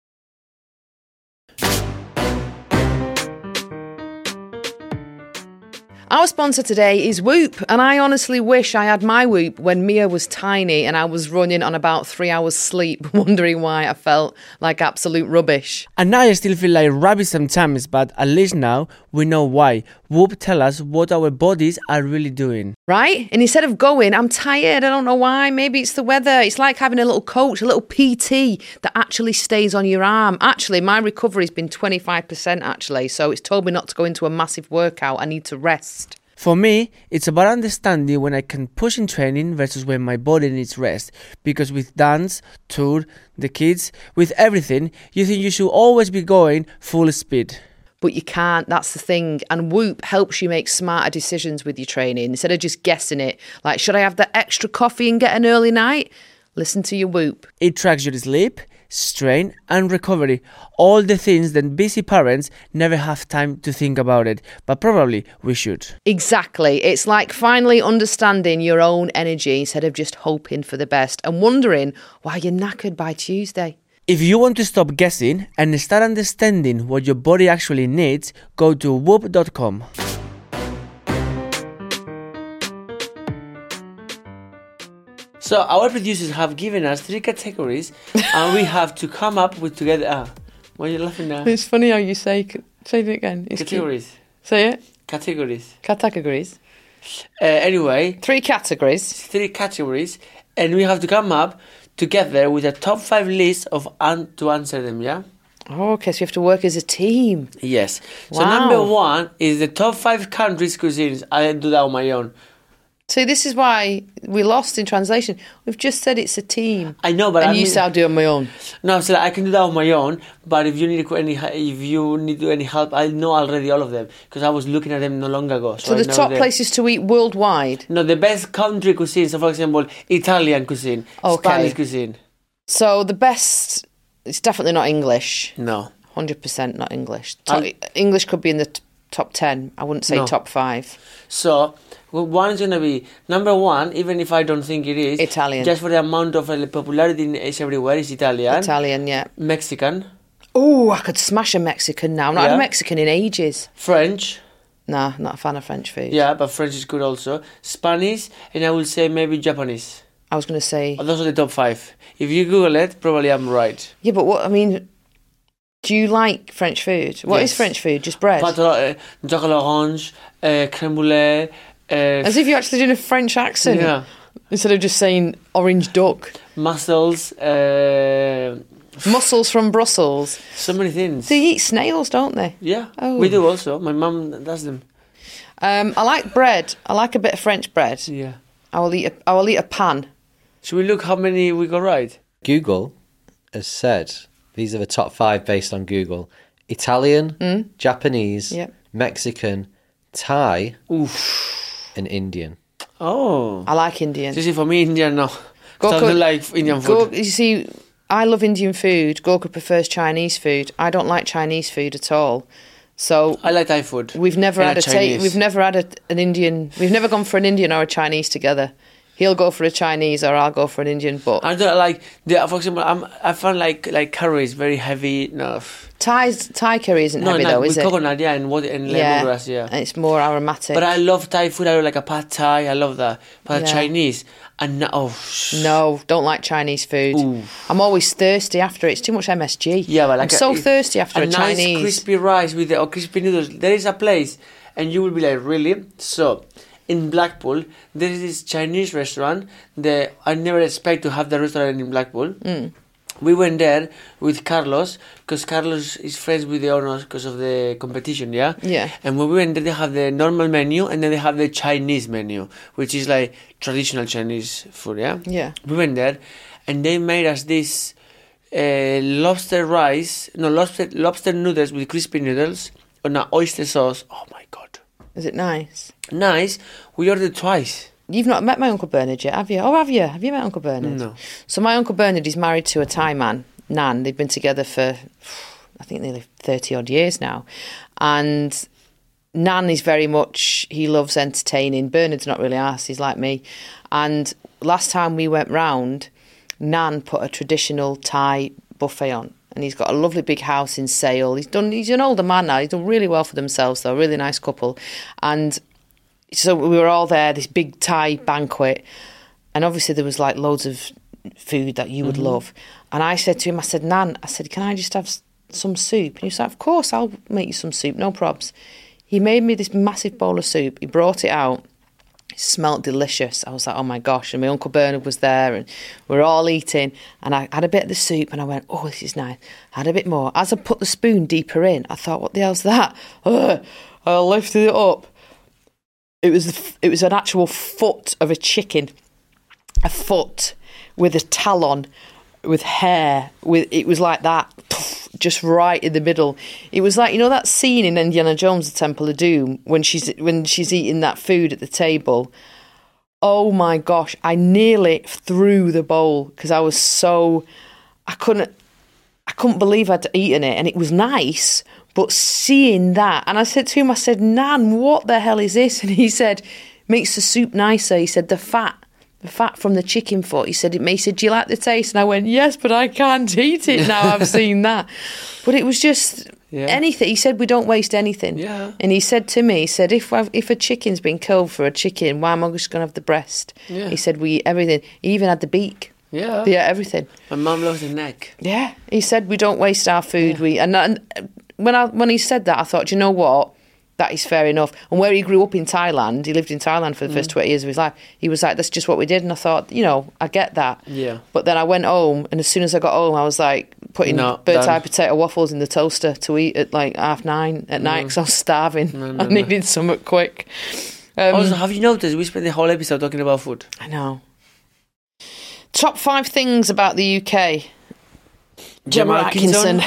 [SPEAKER 1] Our sponsor today is Whoop, and I honestly wish I had my Whoop when Mia was tiny and I was running on about three hours sleep, wondering why I felt like absolute rubbish.
[SPEAKER 2] And now I still feel like rubbish sometimes, but at least now we know why. Whoop tell us what our bodies are really doing.
[SPEAKER 1] Right? And instead of going, I'm tired, I don't know why, maybe it's the weather. It's like having a little coach, a little P T that actually stays on your arm. Actually, my recovery's been twenty-five percent actually, so it's told me not to go into a massive workout. I need to rest.
[SPEAKER 2] For me, it's about understanding when I can push in training versus when my body needs rest. Because with dance, tour, the kids, with everything, you think you should always be going full speed.
[SPEAKER 1] But you can't, that's the thing. And Whoop helps you make smarter decisions with your training instead of just guessing it. Like, should I have that extra coffee and get an early night? Listen to your Whoop.
[SPEAKER 2] It tracks your sleep, strain and recovery. All the things that busy parents never have time to think about it. But probably we should.
[SPEAKER 1] Exactly. It's like finally understanding your own energy instead of just hoping for the best and wondering why you're knackered by Tuesday.
[SPEAKER 2] If you want to stop guessing and start understanding what your body actually needs, go to whoop dot com. So our producers have given us three categories and we have to come up with together... Ah, why are you laughing now?
[SPEAKER 1] It's funny how you say... Say it again. It's
[SPEAKER 2] categories.
[SPEAKER 1] Cute. Say it.
[SPEAKER 2] Categories.
[SPEAKER 1] Categories.
[SPEAKER 2] Uh, anyway...
[SPEAKER 1] Three categories.
[SPEAKER 2] Three categories. And we have to come up together with a top five list of un- to answer them, yeah?
[SPEAKER 1] Oh, okay, so you have to work as a team.
[SPEAKER 2] Yes.
[SPEAKER 1] Wow.
[SPEAKER 2] So number one is the top five countries' cuisines. I didn't do that on my own.
[SPEAKER 1] So this is why we lost in translation. We've just said it's a team.
[SPEAKER 2] I know, but
[SPEAKER 1] and
[SPEAKER 2] I
[SPEAKER 1] you
[SPEAKER 2] mean,
[SPEAKER 1] said I'll do it on my own.
[SPEAKER 2] No, so I can do that on my own. But if you need any, if you need any help, I know already all of them because I was looking at them no long ago. So,
[SPEAKER 1] so the top them. places to eat worldwide.
[SPEAKER 2] No, the best country cuisine. So, for example, Italian cuisine,
[SPEAKER 1] okay.
[SPEAKER 2] Spanish cuisine.
[SPEAKER 1] So the best, it's definitely not English.
[SPEAKER 2] No,
[SPEAKER 1] one hundred percent not English. Top, English could be in the t- top ten. I wouldn't say no. top five.
[SPEAKER 2] So. Well, one is going to be, number one, even if I don't think it is.
[SPEAKER 1] Italian.
[SPEAKER 2] Just for the amount of uh, popularity it's everywhere, is Italian.
[SPEAKER 1] Italian, yeah.
[SPEAKER 2] Mexican.
[SPEAKER 1] Oh, I could smash a Mexican now. Not
[SPEAKER 2] yeah.
[SPEAKER 1] had a Mexican in ages.
[SPEAKER 2] French.
[SPEAKER 1] Nah, not a fan of French food.
[SPEAKER 2] Yeah, but French is good also. Spanish, and I will say maybe Japanese.
[SPEAKER 1] I was going to say...
[SPEAKER 2] Oh, those are the top five. If you Google it, probably I'm right.
[SPEAKER 1] Yeah, but what, I mean... Do you like French food? What yes. is French food? Just bread?
[SPEAKER 2] Pâte, uh, chocolat orange, uh, crème brûlée... Uh,
[SPEAKER 1] As if you're actually doing a French accent.
[SPEAKER 2] Yeah.
[SPEAKER 1] Instead of just saying orange duck.
[SPEAKER 2] Mussels. Uh,
[SPEAKER 1] Mussels from Brussels.
[SPEAKER 2] So many things.
[SPEAKER 1] They eat snails, don't they?
[SPEAKER 2] Yeah.
[SPEAKER 1] Oh.
[SPEAKER 2] We do also. My mum does them.
[SPEAKER 1] Um, I like bread. I like a bit of French bread.
[SPEAKER 2] Yeah.
[SPEAKER 1] I will eat a, I will eat a pan.
[SPEAKER 2] Should we look how many we got right?
[SPEAKER 3] Google has said, these are the top five based on Google. Italian,
[SPEAKER 1] mm.
[SPEAKER 3] Japanese,
[SPEAKER 1] yep.
[SPEAKER 3] Mexican, Thai,
[SPEAKER 2] Oof.
[SPEAKER 3] and Indian.
[SPEAKER 2] Oh.
[SPEAKER 1] I like Indian.
[SPEAKER 2] You see, for me, Indian, no.
[SPEAKER 1] Gorka,
[SPEAKER 2] I don't like Indian food.
[SPEAKER 1] Gorka, you see, I love Indian food. Gorka prefers Chinese food. I don't like Chinese food at all. So
[SPEAKER 2] I like Thai food.
[SPEAKER 1] we've never
[SPEAKER 2] And
[SPEAKER 1] had a ta-
[SPEAKER 2] Chinese.
[SPEAKER 1] we've never had a, an Indian. We've never gone for an Indian or a Chinese together. He'll go for a Chinese or I'll go for an Indian. But
[SPEAKER 2] I don't like the. For example, I'm, I find like like curry is very heavy. No,
[SPEAKER 1] Thai's Thai curry isn't
[SPEAKER 2] no,
[SPEAKER 1] heavy
[SPEAKER 2] no
[SPEAKER 1] though,
[SPEAKER 2] with
[SPEAKER 1] is it?
[SPEAKER 2] coconut, yeah, and water and
[SPEAKER 1] Yeah,
[SPEAKER 2] lemongrass, yeah.
[SPEAKER 1] and it's more aromatic.
[SPEAKER 2] But I love Thai food. I love like a pad Thai. I love that. But
[SPEAKER 1] Yeah.
[SPEAKER 2] Chinese and no, oh, sh-
[SPEAKER 1] No, don't like Chinese food.
[SPEAKER 2] Ooh.
[SPEAKER 1] I'm always thirsty after it. It's too much M S G.
[SPEAKER 2] Yeah, but like
[SPEAKER 1] I'm
[SPEAKER 2] a-
[SPEAKER 1] so thirsty after
[SPEAKER 2] a,
[SPEAKER 1] a,
[SPEAKER 2] nice
[SPEAKER 1] Chinese.
[SPEAKER 2] crispy rice with the or crispy noodles. There is a place, and you will be like, really? So, in Blackpool, there is this Chinese restaurant. That I never expect to have the restaurant in Blackpool.
[SPEAKER 1] Mm.
[SPEAKER 2] We went there with Carlos because Carlos is friends with the owners because of the competition, yeah.
[SPEAKER 1] Yeah.
[SPEAKER 2] And when we went there, they have the normal menu and then they have the Chinese menu, which is like traditional Chinese food, yeah.
[SPEAKER 1] Yeah.
[SPEAKER 2] We went there, and they made us this uh, lobster rice, no lobster lobster noodles with crispy noodles on an oyster sauce. Oh my god,
[SPEAKER 1] Is it nice?
[SPEAKER 2] nice. We ordered twice.
[SPEAKER 1] You've not met my Uncle Bernard yet, have you? Oh, have you? Have you met Uncle Bernard?
[SPEAKER 2] No.
[SPEAKER 1] So my Uncle Bernard is married to a Thai man, Nan. They've been together for, I think, nearly thirty odd years now. And Nan is very much, he loves entertaining. Bernard's not really arsed, he's like me. And last time we went round, Nan put a traditional Thai buffet on. And he's got a lovely big house in Sale. He's done. He's an older man now. He's done really well for themselves, though. Really nice couple. And so we were all there, this big Thai banquet, and obviously there was like loads of food that you would
[SPEAKER 2] Mm-hmm.
[SPEAKER 1] love. And I said to him, I said, Nan, I said, can I just have s- some soup? And he was like, of course, I'll make you some soup, no probs. He made me this massive bowl of soup. He brought it out. It smelled delicious. I was like, oh my gosh. And my Uncle Bernard was there, and we were all eating. And I had a bit of the soup, and I went, oh, this is nice. I had a bit more. As I put the spoon deeper in, I thought, what the hell's that? Ugh. I lifted it up. It was the f- it was an actual foot of a chicken, a foot with a talon, with hair. With it was like that, just right in the middle. It was like, you know that scene in Indiana Jones: The Temple of Doom when she's when she's eating that food at the table. Oh my gosh! I nearly threw the bowl because I was so I couldn't I couldn't believe I'd eaten it, and it was nice. But seeing that, and I said to him, I said, Nan, what the hell is this? And he said, makes the soup nicer. He said, the fat, the fat from the chicken foot. He said, it may. He said, do you like the taste? And I went, yes, but I can't eat it now I've seen that. But it was just
[SPEAKER 2] Yeah.
[SPEAKER 1] anything. He said, we don't waste anything.
[SPEAKER 2] Yeah.
[SPEAKER 1] And he said to me, he said, if I've, if a chicken's been killed for a chicken, why am I just going to have the breast?
[SPEAKER 2] Yeah.
[SPEAKER 1] He said, we eat everything. He even had the beak.
[SPEAKER 2] Yeah.
[SPEAKER 1] Yeah, everything.
[SPEAKER 2] My mum loves the neck.
[SPEAKER 1] Yeah, he said we don't waste our food. We and, and when I when he said that, I thought, do you know what? That is fair enough. And where he grew up in Thailand, he lived in Thailand for the first twenty years of his life. He was like, that's just what we did. And I thought, you know, I get that.
[SPEAKER 2] Yeah.
[SPEAKER 1] But then I went home, and as soon as I got home, I was like putting
[SPEAKER 2] No,
[SPEAKER 1] bird's
[SPEAKER 2] done.
[SPEAKER 1] eye potato waffles in the toaster to eat at like half nine at night because I was starving.
[SPEAKER 2] No, no,
[SPEAKER 1] I
[SPEAKER 2] no.
[SPEAKER 1] needed something quick. Um,
[SPEAKER 2] Also, have you noticed we spent the whole episode talking about food?
[SPEAKER 1] I know. Top five things about the U K. Gemma
[SPEAKER 2] Gemma
[SPEAKER 1] Atkinson.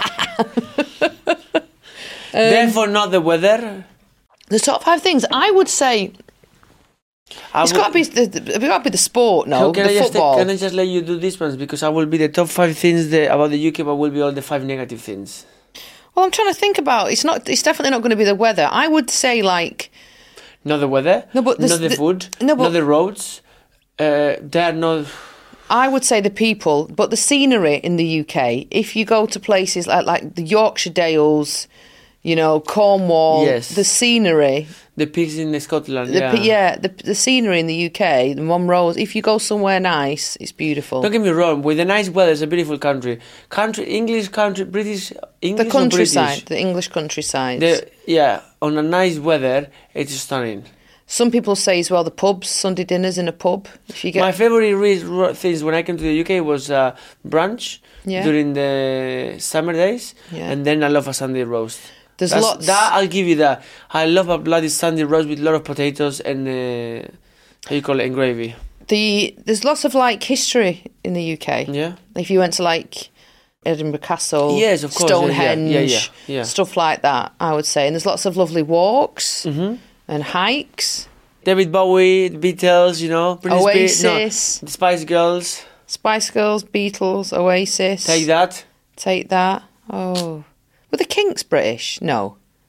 [SPEAKER 2] Therefore, not the weather.
[SPEAKER 1] The top five things, I would say,
[SPEAKER 2] I
[SPEAKER 1] it's
[SPEAKER 2] will-
[SPEAKER 1] got to be the, the, it's got to be the sport. No,
[SPEAKER 2] can,
[SPEAKER 1] the
[SPEAKER 2] I just,
[SPEAKER 1] football.
[SPEAKER 2] can I just let you do this ones because I will be the top five things that, about the U K, but will be all the five negative things.
[SPEAKER 1] Well, I'm trying to think about. It's not. It's definitely not going to be the weather. I would say like
[SPEAKER 2] Not the weather.
[SPEAKER 1] No, but this-
[SPEAKER 2] not the,
[SPEAKER 1] the-
[SPEAKER 2] food.
[SPEAKER 1] no, but-
[SPEAKER 2] not the roads. Uh, they are not.
[SPEAKER 1] I would say the people, but the scenery in the U K. If you go to places like like the Yorkshire Dales, you know, Cornwall,
[SPEAKER 2] Yes.
[SPEAKER 1] the scenery.
[SPEAKER 2] The pigs in Scotland.
[SPEAKER 1] The,
[SPEAKER 2] yeah.
[SPEAKER 1] pe- yeah, the the scenery in the U K, the Monroes. If you go somewhere nice, it's beautiful.
[SPEAKER 2] Don't get me wrong. With the nice weather, it's a beautiful country. Country, English country, British, English
[SPEAKER 1] The countryside,
[SPEAKER 2] or British.
[SPEAKER 1] the English countryside.
[SPEAKER 2] The, yeah, on a nice weather, it's stunning.
[SPEAKER 1] Some people say as well the pubs, Sunday dinners in a pub. If you get
[SPEAKER 2] My favorite re- ro- things when I came to the U K was uh, brunch
[SPEAKER 1] Yeah.
[SPEAKER 2] during the summer days,
[SPEAKER 1] Yeah.
[SPEAKER 2] and then I love a Sunday roast.
[SPEAKER 1] There's
[SPEAKER 2] That's-
[SPEAKER 1] lots-
[SPEAKER 2] That I'll give you that. I love a bloody Sunday roast with a lot of potatoes and uh, how you call it, and gravy.
[SPEAKER 1] the there's lots of like history in the U K.
[SPEAKER 2] Yeah.
[SPEAKER 1] If you went to like Edinburgh Castle,
[SPEAKER 2] Yes, of course, yeah, yeah,
[SPEAKER 1] Stonehenge,
[SPEAKER 2] yeah, yeah, yeah.
[SPEAKER 1] stuff like that, I would say. And there's lots of lovely walks
[SPEAKER 2] Mm-hmm.
[SPEAKER 1] and hikes.
[SPEAKER 2] David Bowie, the Beatles, you know, Britney Spears, no,
[SPEAKER 1] Oasis,
[SPEAKER 2] the Spice Girls.
[SPEAKER 1] Spice Girls, Beatles, Oasis.
[SPEAKER 2] Take that.
[SPEAKER 1] Take that. Oh. Were the Kinks British? No.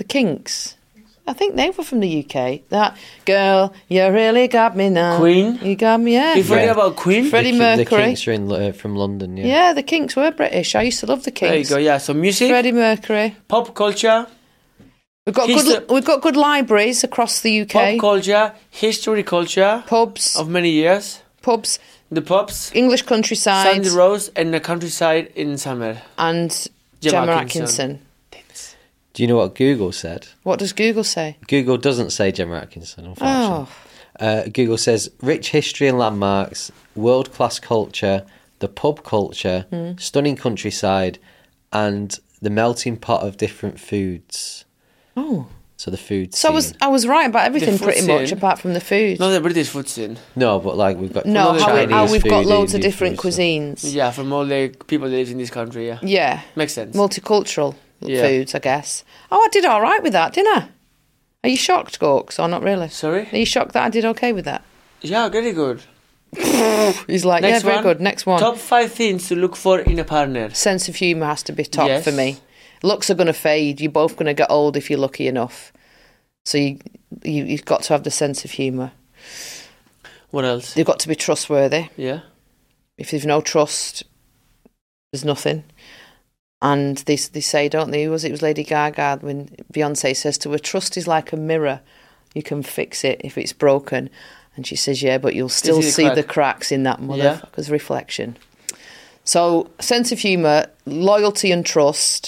[SPEAKER 1] The Kinks. I think they were from the U K. That girl, you really got me now.
[SPEAKER 2] Queen?
[SPEAKER 1] You got me, yeah.
[SPEAKER 2] You've heard
[SPEAKER 3] Yeah.
[SPEAKER 2] about Queen?
[SPEAKER 1] Freddie
[SPEAKER 3] the, Ki-
[SPEAKER 1] Mercury.
[SPEAKER 3] The Kinks are in, uh, from London, yeah.
[SPEAKER 1] Yeah, the Kinks were British. I used to love the Kinks.
[SPEAKER 2] There you go, yeah. So music,
[SPEAKER 1] Freddie Mercury.
[SPEAKER 2] pop culture,
[SPEAKER 1] We've got
[SPEAKER 2] Histo-
[SPEAKER 1] good. We've got good libraries across the U K.
[SPEAKER 2] pop culture, history culture
[SPEAKER 1] Pubs,
[SPEAKER 2] of many years.
[SPEAKER 1] pubs,
[SPEAKER 2] The pubs,
[SPEAKER 1] English countryside,
[SPEAKER 2] Sandy Rose, and the countryside in summer.
[SPEAKER 1] and
[SPEAKER 2] Gemma
[SPEAKER 1] Gemma
[SPEAKER 2] Atkinson.
[SPEAKER 1] Atkinson.
[SPEAKER 3] Do you know what Google said?
[SPEAKER 1] What does Google say?
[SPEAKER 3] Google doesn't say Gemma Atkinson, unfortunately.
[SPEAKER 1] Oh,
[SPEAKER 3] Uh, Google says rich history and landmarks, world-class culture, the pub culture,
[SPEAKER 1] Hmm.
[SPEAKER 3] stunning countryside, and the melting pot of different foods.
[SPEAKER 1] oh.
[SPEAKER 3] So the food
[SPEAKER 1] So I was
[SPEAKER 3] scene.
[SPEAKER 1] I was right about everything
[SPEAKER 2] food
[SPEAKER 1] pretty much
[SPEAKER 2] scene.
[SPEAKER 1] apart from the food.
[SPEAKER 2] Not the British food scene.
[SPEAKER 3] No, but like we've got
[SPEAKER 1] No, how, we,
[SPEAKER 3] Chinese
[SPEAKER 1] how we've got
[SPEAKER 3] food,
[SPEAKER 1] loads of
[SPEAKER 3] Indian
[SPEAKER 1] different
[SPEAKER 3] food, so-
[SPEAKER 1] cuisines.
[SPEAKER 2] Yeah, from all the people that live in this country, yeah.
[SPEAKER 1] Yeah,
[SPEAKER 2] Makes sense.
[SPEAKER 1] multicultural
[SPEAKER 2] Yeah.
[SPEAKER 1] foods, I guess. Oh, I did all right with that, didn't I? Are you shocked, Gorks, or not really?
[SPEAKER 2] Sorry?
[SPEAKER 1] Are you shocked that I did okay with that?
[SPEAKER 2] Yeah, very good.
[SPEAKER 1] He's like,
[SPEAKER 2] Next
[SPEAKER 1] yeah, very
[SPEAKER 2] one.
[SPEAKER 1] good. Next one.
[SPEAKER 2] Top five things to look for in a partner.
[SPEAKER 1] Sense of humour has to be top
[SPEAKER 2] Yes.
[SPEAKER 1] for me. Looks are going to fade. You're both going to get old if you're lucky enough. So you, you, you've got to have the sense of humour.
[SPEAKER 2] What else?
[SPEAKER 1] They've got to be trustworthy.
[SPEAKER 2] Yeah.
[SPEAKER 1] If there's no trust, there's nothing. And they they say, don't they? Who was it? It was Lady Gaga when Beyonce says to her, "Trust is like a mirror. You can fix it if it's broken." And she says, "Yeah, but you'll still
[SPEAKER 2] see the
[SPEAKER 1] see
[SPEAKER 2] crack?"
[SPEAKER 1] the cracks in that
[SPEAKER 2] Yeah.
[SPEAKER 1] motherfucker's reflection." So, sense of humour, loyalty and trust,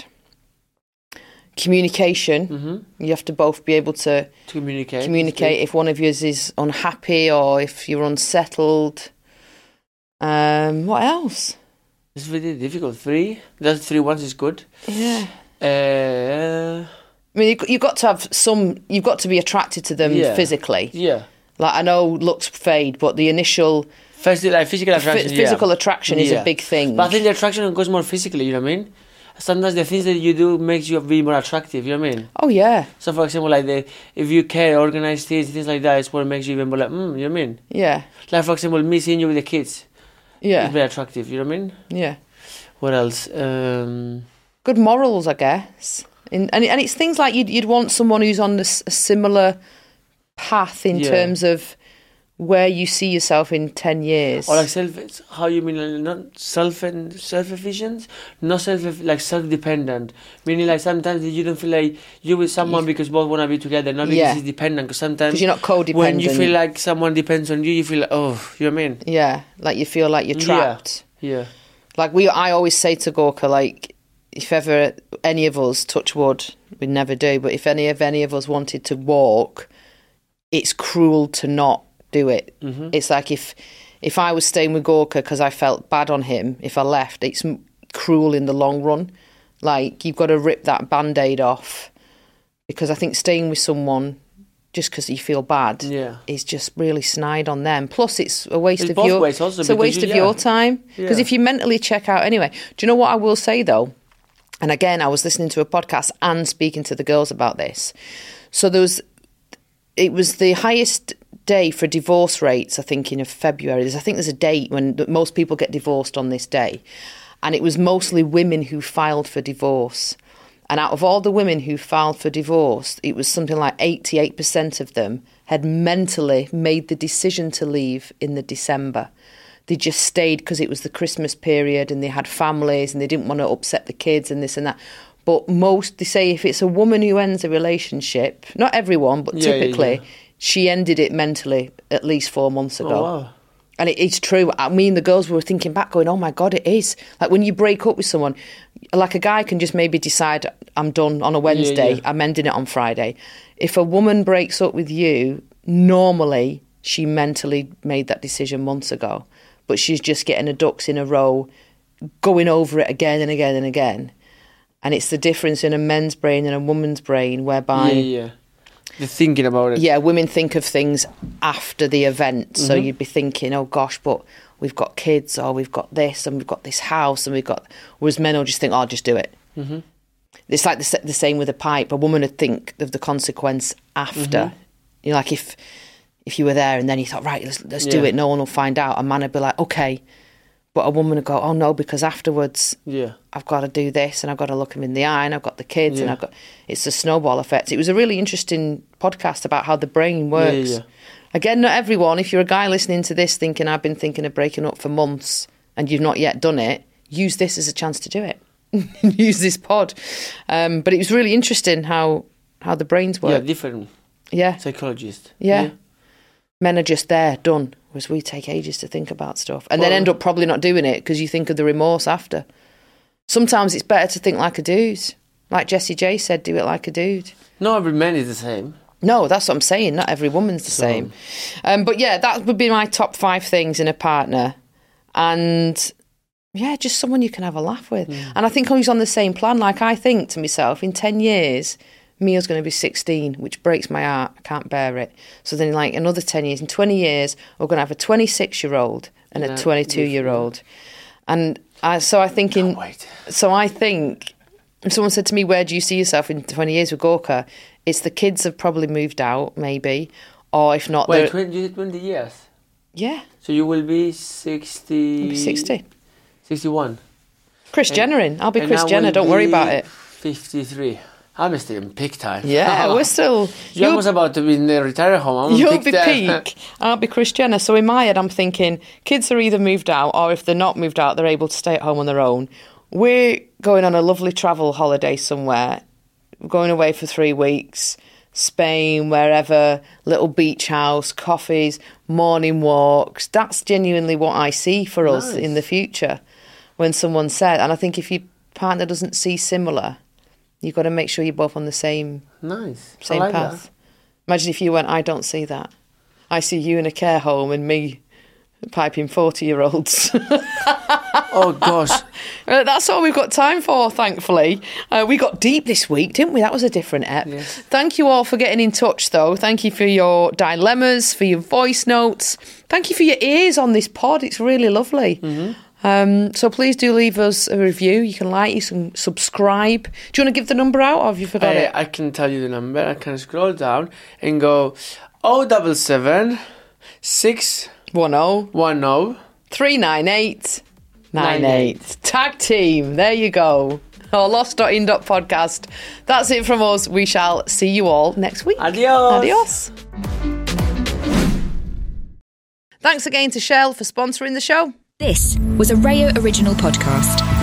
[SPEAKER 1] communication.
[SPEAKER 2] Mm-hmm.
[SPEAKER 1] You have to both be able to
[SPEAKER 2] To communicate.
[SPEAKER 1] communicate if one of you is unhappy or if you're unsettled. Um, what else?
[SPEAKER 2] It's very difficult. Three. That's three ones is good.
[SPEAKER 1] Yeah.
[SPEAKER 2] Uh,
[SPEAKER 1] I mean, you- you've got to have some. You've got to be attracted to them
[SPEAKER 2] Yeah.
[SPEAKER 1] physically.
[SPEAKER 2] yeah.
[SPEAKER 1] Like I know looks fade, but the initial
[SPEAKER 2] First, like physical
[SPEAKER 1] phy-
[SPEAKER 2] attraction. yeah.
[SPEAKER 1] physical attraction is
[SPEAKER 2] Yeah.
[SPEAKER 1] a big thing.
[SPEAKER 2] But I think the attraction goes more physically, you know what I mean? Sometimes the things that you do makes you be more attractive, you know what I mean?
[SPEAKER 1] Oh yeah,
[SPEAKER 2] So for example, like the if you care, organize things, things like that, it's what makes you even more like, mm, you know what I mean?
[SPEAKER 1] yeah,
[SPEAKER 2] Like for example, me seeing you with the kids,
[SPEAKER 1] yeah,
[SPEAKER 2] it's very attractive, you know what I mean?
[SPEAKER 1] yeah.
[SPEAKER 2] What else? Um,
[SPEAKER 1] Good morals, I guess. In, and and it's things like you'd you'd want someone who's on this, a similar path in
[SPEAKER 2] Yeah.
[SPEAKER 1] terms of where you see yourself in ten years.
[SPEAKER 2] or like self, it's how you mean, like, not self and self-efficient, not self like self-dependent. Meaning like sometimes you don't feel like you're with someone because both want to be together, not because
[SPEAKER 1] Yeah.
[SPEAKER 2] it's dependent. Because sometimes
[SPEAKER 1] because you're not codependent.
[SPEAKER 2] when you feel like someone depends on you, you feel like, oh, you know what I mean?
[SPEAKER 1] yeah, like you feel like you're
[SPEAKER 2] Yeah.
[SPEAKER 1] trapped.
[SPEAKER 2] Yeah.
[SPEAKER 1] Like we, I always say to Gorka, like if ever any of us, touch wood, we never do, but if any of any of us wanted to walk, it's cruel to not do it.
[SPEAKER 2] Mm-hmm.
[SPEAKER 1] It's like if if I was staying with Gorka because I felt bad on him, if I left, it's m- cruel in the long run. Like you've got to rip that band-aid off because I think staying with someone just because you feel bad
[SPEAKER 2] Yeah.
[SPEAKER 1] is just really snide on them. Plus, it's a waste
[SPEAKER 2] It's
[SPEAKER 1] of
[SPEAKER 2] both
[SPEAKER 1] your
[SPEAKER 2] ways also
[SPEAKER 1] it's a
[SPEAKER 2] because
[SPEAKER 1] waste
[SPEAKER 2] you-
[SPEAKER 1] of
[SPEAKER 2] yeah.
[SPEAKER 1] your time because
[SPEAKER 2] Yeah.
[SPEAKER 1] if you mentally check out anyway. Do you know what I will say though? And again, I was listening to a podcast and speaking to the girls about this. So there was, it was the highest day for divorce rates, I think, in February. There's, I think there's a date when most people get divorced on this day. And it was mostly women who filed for divorce. And out of all the women who filed for divorce, it was something like eighty-eight percent of them had mentally made the decision to leave in the December. They just stayed because it was the Christmas period and they had families and they didn't want to upset the kids and this and that. But most, they say if it's a woman who ends a relationship, not everyone, but
[SPEAKER 2] Yeah, yeah,
[SPEAKER 1] typically,
[SPEAKER 2] yeah.
[SPEAKER 1] she ended it mentally at least four months ago.
[SPEAKER 2] Oh, wow.
[SPEAKER 1] And it, it's true. I mean, the girls were thinking back, going, "Oh my God, it is." Like when you break up with someone, like a guy can just maybe decide, "I'm done on a Wednesday.
[SPEAKER 2] yeah.
[SPEAKER 1] I'm ending it on Friday." If a woman breaks up with you, normally she mentally made that decision months ago, but she's just getting her ducks in a row, going over it again and again and again. And it's the difference in a men's brain and a woman's brain, whereby.
[SPEAKER 2] Yeah, yeah. They're thinking about it.
[SPEAKER 1] Yeah, women think of things after the event. So
[SPEAKER 2] Mm-hmm.
[SPEAKER 1] you'd be thinking, oh gosh, but we've got kids or we've got this and we've got this house and we've got... Whereas men will just think, oh, I'll just do it.
[SPEAKER 2] Mm-hmm.
[SPEAKER 1] It's like the, the same with a pipe. A woman would think of the consequence after.
[SPEAKER 2] Mm-hmm.
[SPEAKER 1] You know, like if if you were there and then you thought, right, let's, let's do
[SPEAKER 2] Yeah.
[SPEAKER 1] it, no one will find out. A man would be like, okay. But a woman would go, oh no, because afterwards
[SPEAKER 2] Yeah.
[SPEAKER 1] I've got to do this and I've got to look him in the eye and I've got the kids and
[SPEAKER 2] Yeah.
[SPEAKER 1] I've got... It's a snowball effect. It was a really interesting podcast about how the brain works.
[SPEAKER 2] Yeah, yeah, yeah.
[SPEAKER 1] Again, not everyone. If you're a guy listening to this thinking, I've been thinking of breaking up for months and you've not yet done it, use this as a chance to do it. Use this pod. Um, but it was really interesting how how the brains
[SPEAKER 2] Yeah,
[SPEAKER 1] work.
[SPEAKER 2] different
[SPEAKER 1] Yeah.
[SPEAKER 2] psychologist.
[SPEAKER 1] Yeah. Men are just there, done. Whereas we take ages to think about stuff. And then
[SPEAKER 2] Well-
[SPEAKER 1] end up probably not doing it because you think of the remorse after. Sometimes it's better to think like a dude. Like Jessie J said, do it like a dude.
[SPEAKER 2] Not every man is the same.
[SPEAKER 1] No, that's what I'm saying. Not every woman's the same. Um, but yeah, that would be my top five things in a partner. And yeah, just someone you can have a laugh with. And I think who's on the same plan. Like I think to myself, in ten years, Mia's going to be sixteen, which breaks my heart. I can't bear it. So then like another ten years, in twenty years, we're going to have a twenty-six-year-old and
[SPEAKER 2] Yeah,
[SPEAKER 1] a twenty-two-year-old. And I, so I think in...
[SPEAKER 2] Wait.
[SPEAKER 1] So I think if someone said to me, where do you see yourself in twenty years with Gorka? It's the kids have probably moved out, maybe. Or if not,
[SPEAKER 2] Wait,
[SPEAKER 1] they're...
[SPEAKER 2] twenty, you said twenty years.
[SPEAKER 1] Yeah,
[SPEAKER 2] So you will be sixty.
[SPEAKER 1] I'll be sixty.
[SPEAKER 2] sixty-one.
[SPEAKER 1] Kris Jenner in. I'll be
[SPEAKER 2] And
[SPEAKER 1] Kris
[SPEAKER 2] I
[SPEAKER 1] Jenner,
[SPEAKER 2] will
[SPEAKER 1] don't worry
[SPEAKER 2] be
[SPEAKER 1] about it.
[SPEAKER 2] fifty-three. I'm still in peak time.
[SPEAKER 1] Yeah, we're still...
[SPEAKER 2] You're
[SPEAKER 1] you'll-
[SPEAKER 2] almost about to be in the retirement home. I'm in
[SPEAKER 1] You'll
[SPEAKER 2] peak
[SPEAKER 1] be
[SPEAKER 2] time.
[SPEAKER 1] peak. I'll be Kris Jenner. So in my head, I'm thinking kids are either moved out or if they're not moved out, they're able to stay at home on their own. We're going on a lovely travel holiday somewhere. We're going away for three weeks. Spain, wherever, little beach house, coffees, morning walks. That's genuinely what I see for us
[SPEAKER 2] Nice.
[SPEAKER 1] in the future when someone said, and I think if your partner doesn't see similar, you've got to make sure you're both on the same
[SPEAKER 2] Nice.
[SPEAKER 1] same
[SPEAKER 2] I like
[SPEAKER 1] path.
[SPEAKER 2] that.
[SPEAKER 1] Imagine if you went, I don't see that. I see you in a care home and me piping forty-year-olds.
[SPEAKER 2] Oh gosh.
[SPEAKER 1] Uh, That's all we've got time for, thankfully. Uh, we got deep this week, didn't we? That was a different ep.
[SPEAKER 2] Yes.
[SPEAKER 1] Thank you all for getting in touch, though. Thank you for your dilemmas, for your voice notes. Thank you for your ears on this pod. It's really lovely. Um, so please do leave us a review. You can like, you can subscribe. Do you want to give the number out, or have you forgot
[SPEAKER 2] I,
[SPEAKER 1] it?
[SPEAKER 2] I can tell you the number. I can scroll down and go oh double seven six
[SPEAKER 1] one oh
[SPEAKER 2] one oh.
[SPEAKER 1] three nine eight nine
[SPEAKER 2] Nine
[SPEAKER 1] eight. Tag team. There you go. Or lost dot in dot podcast. That's it from us. We shall see you all next week.
[SPEAKER 2] Adios.
[SPEAKER 1] Adios. Thanks again to Shell for sponsoring the show.
[SPEAKER 5] This was a Rayo Original podcast.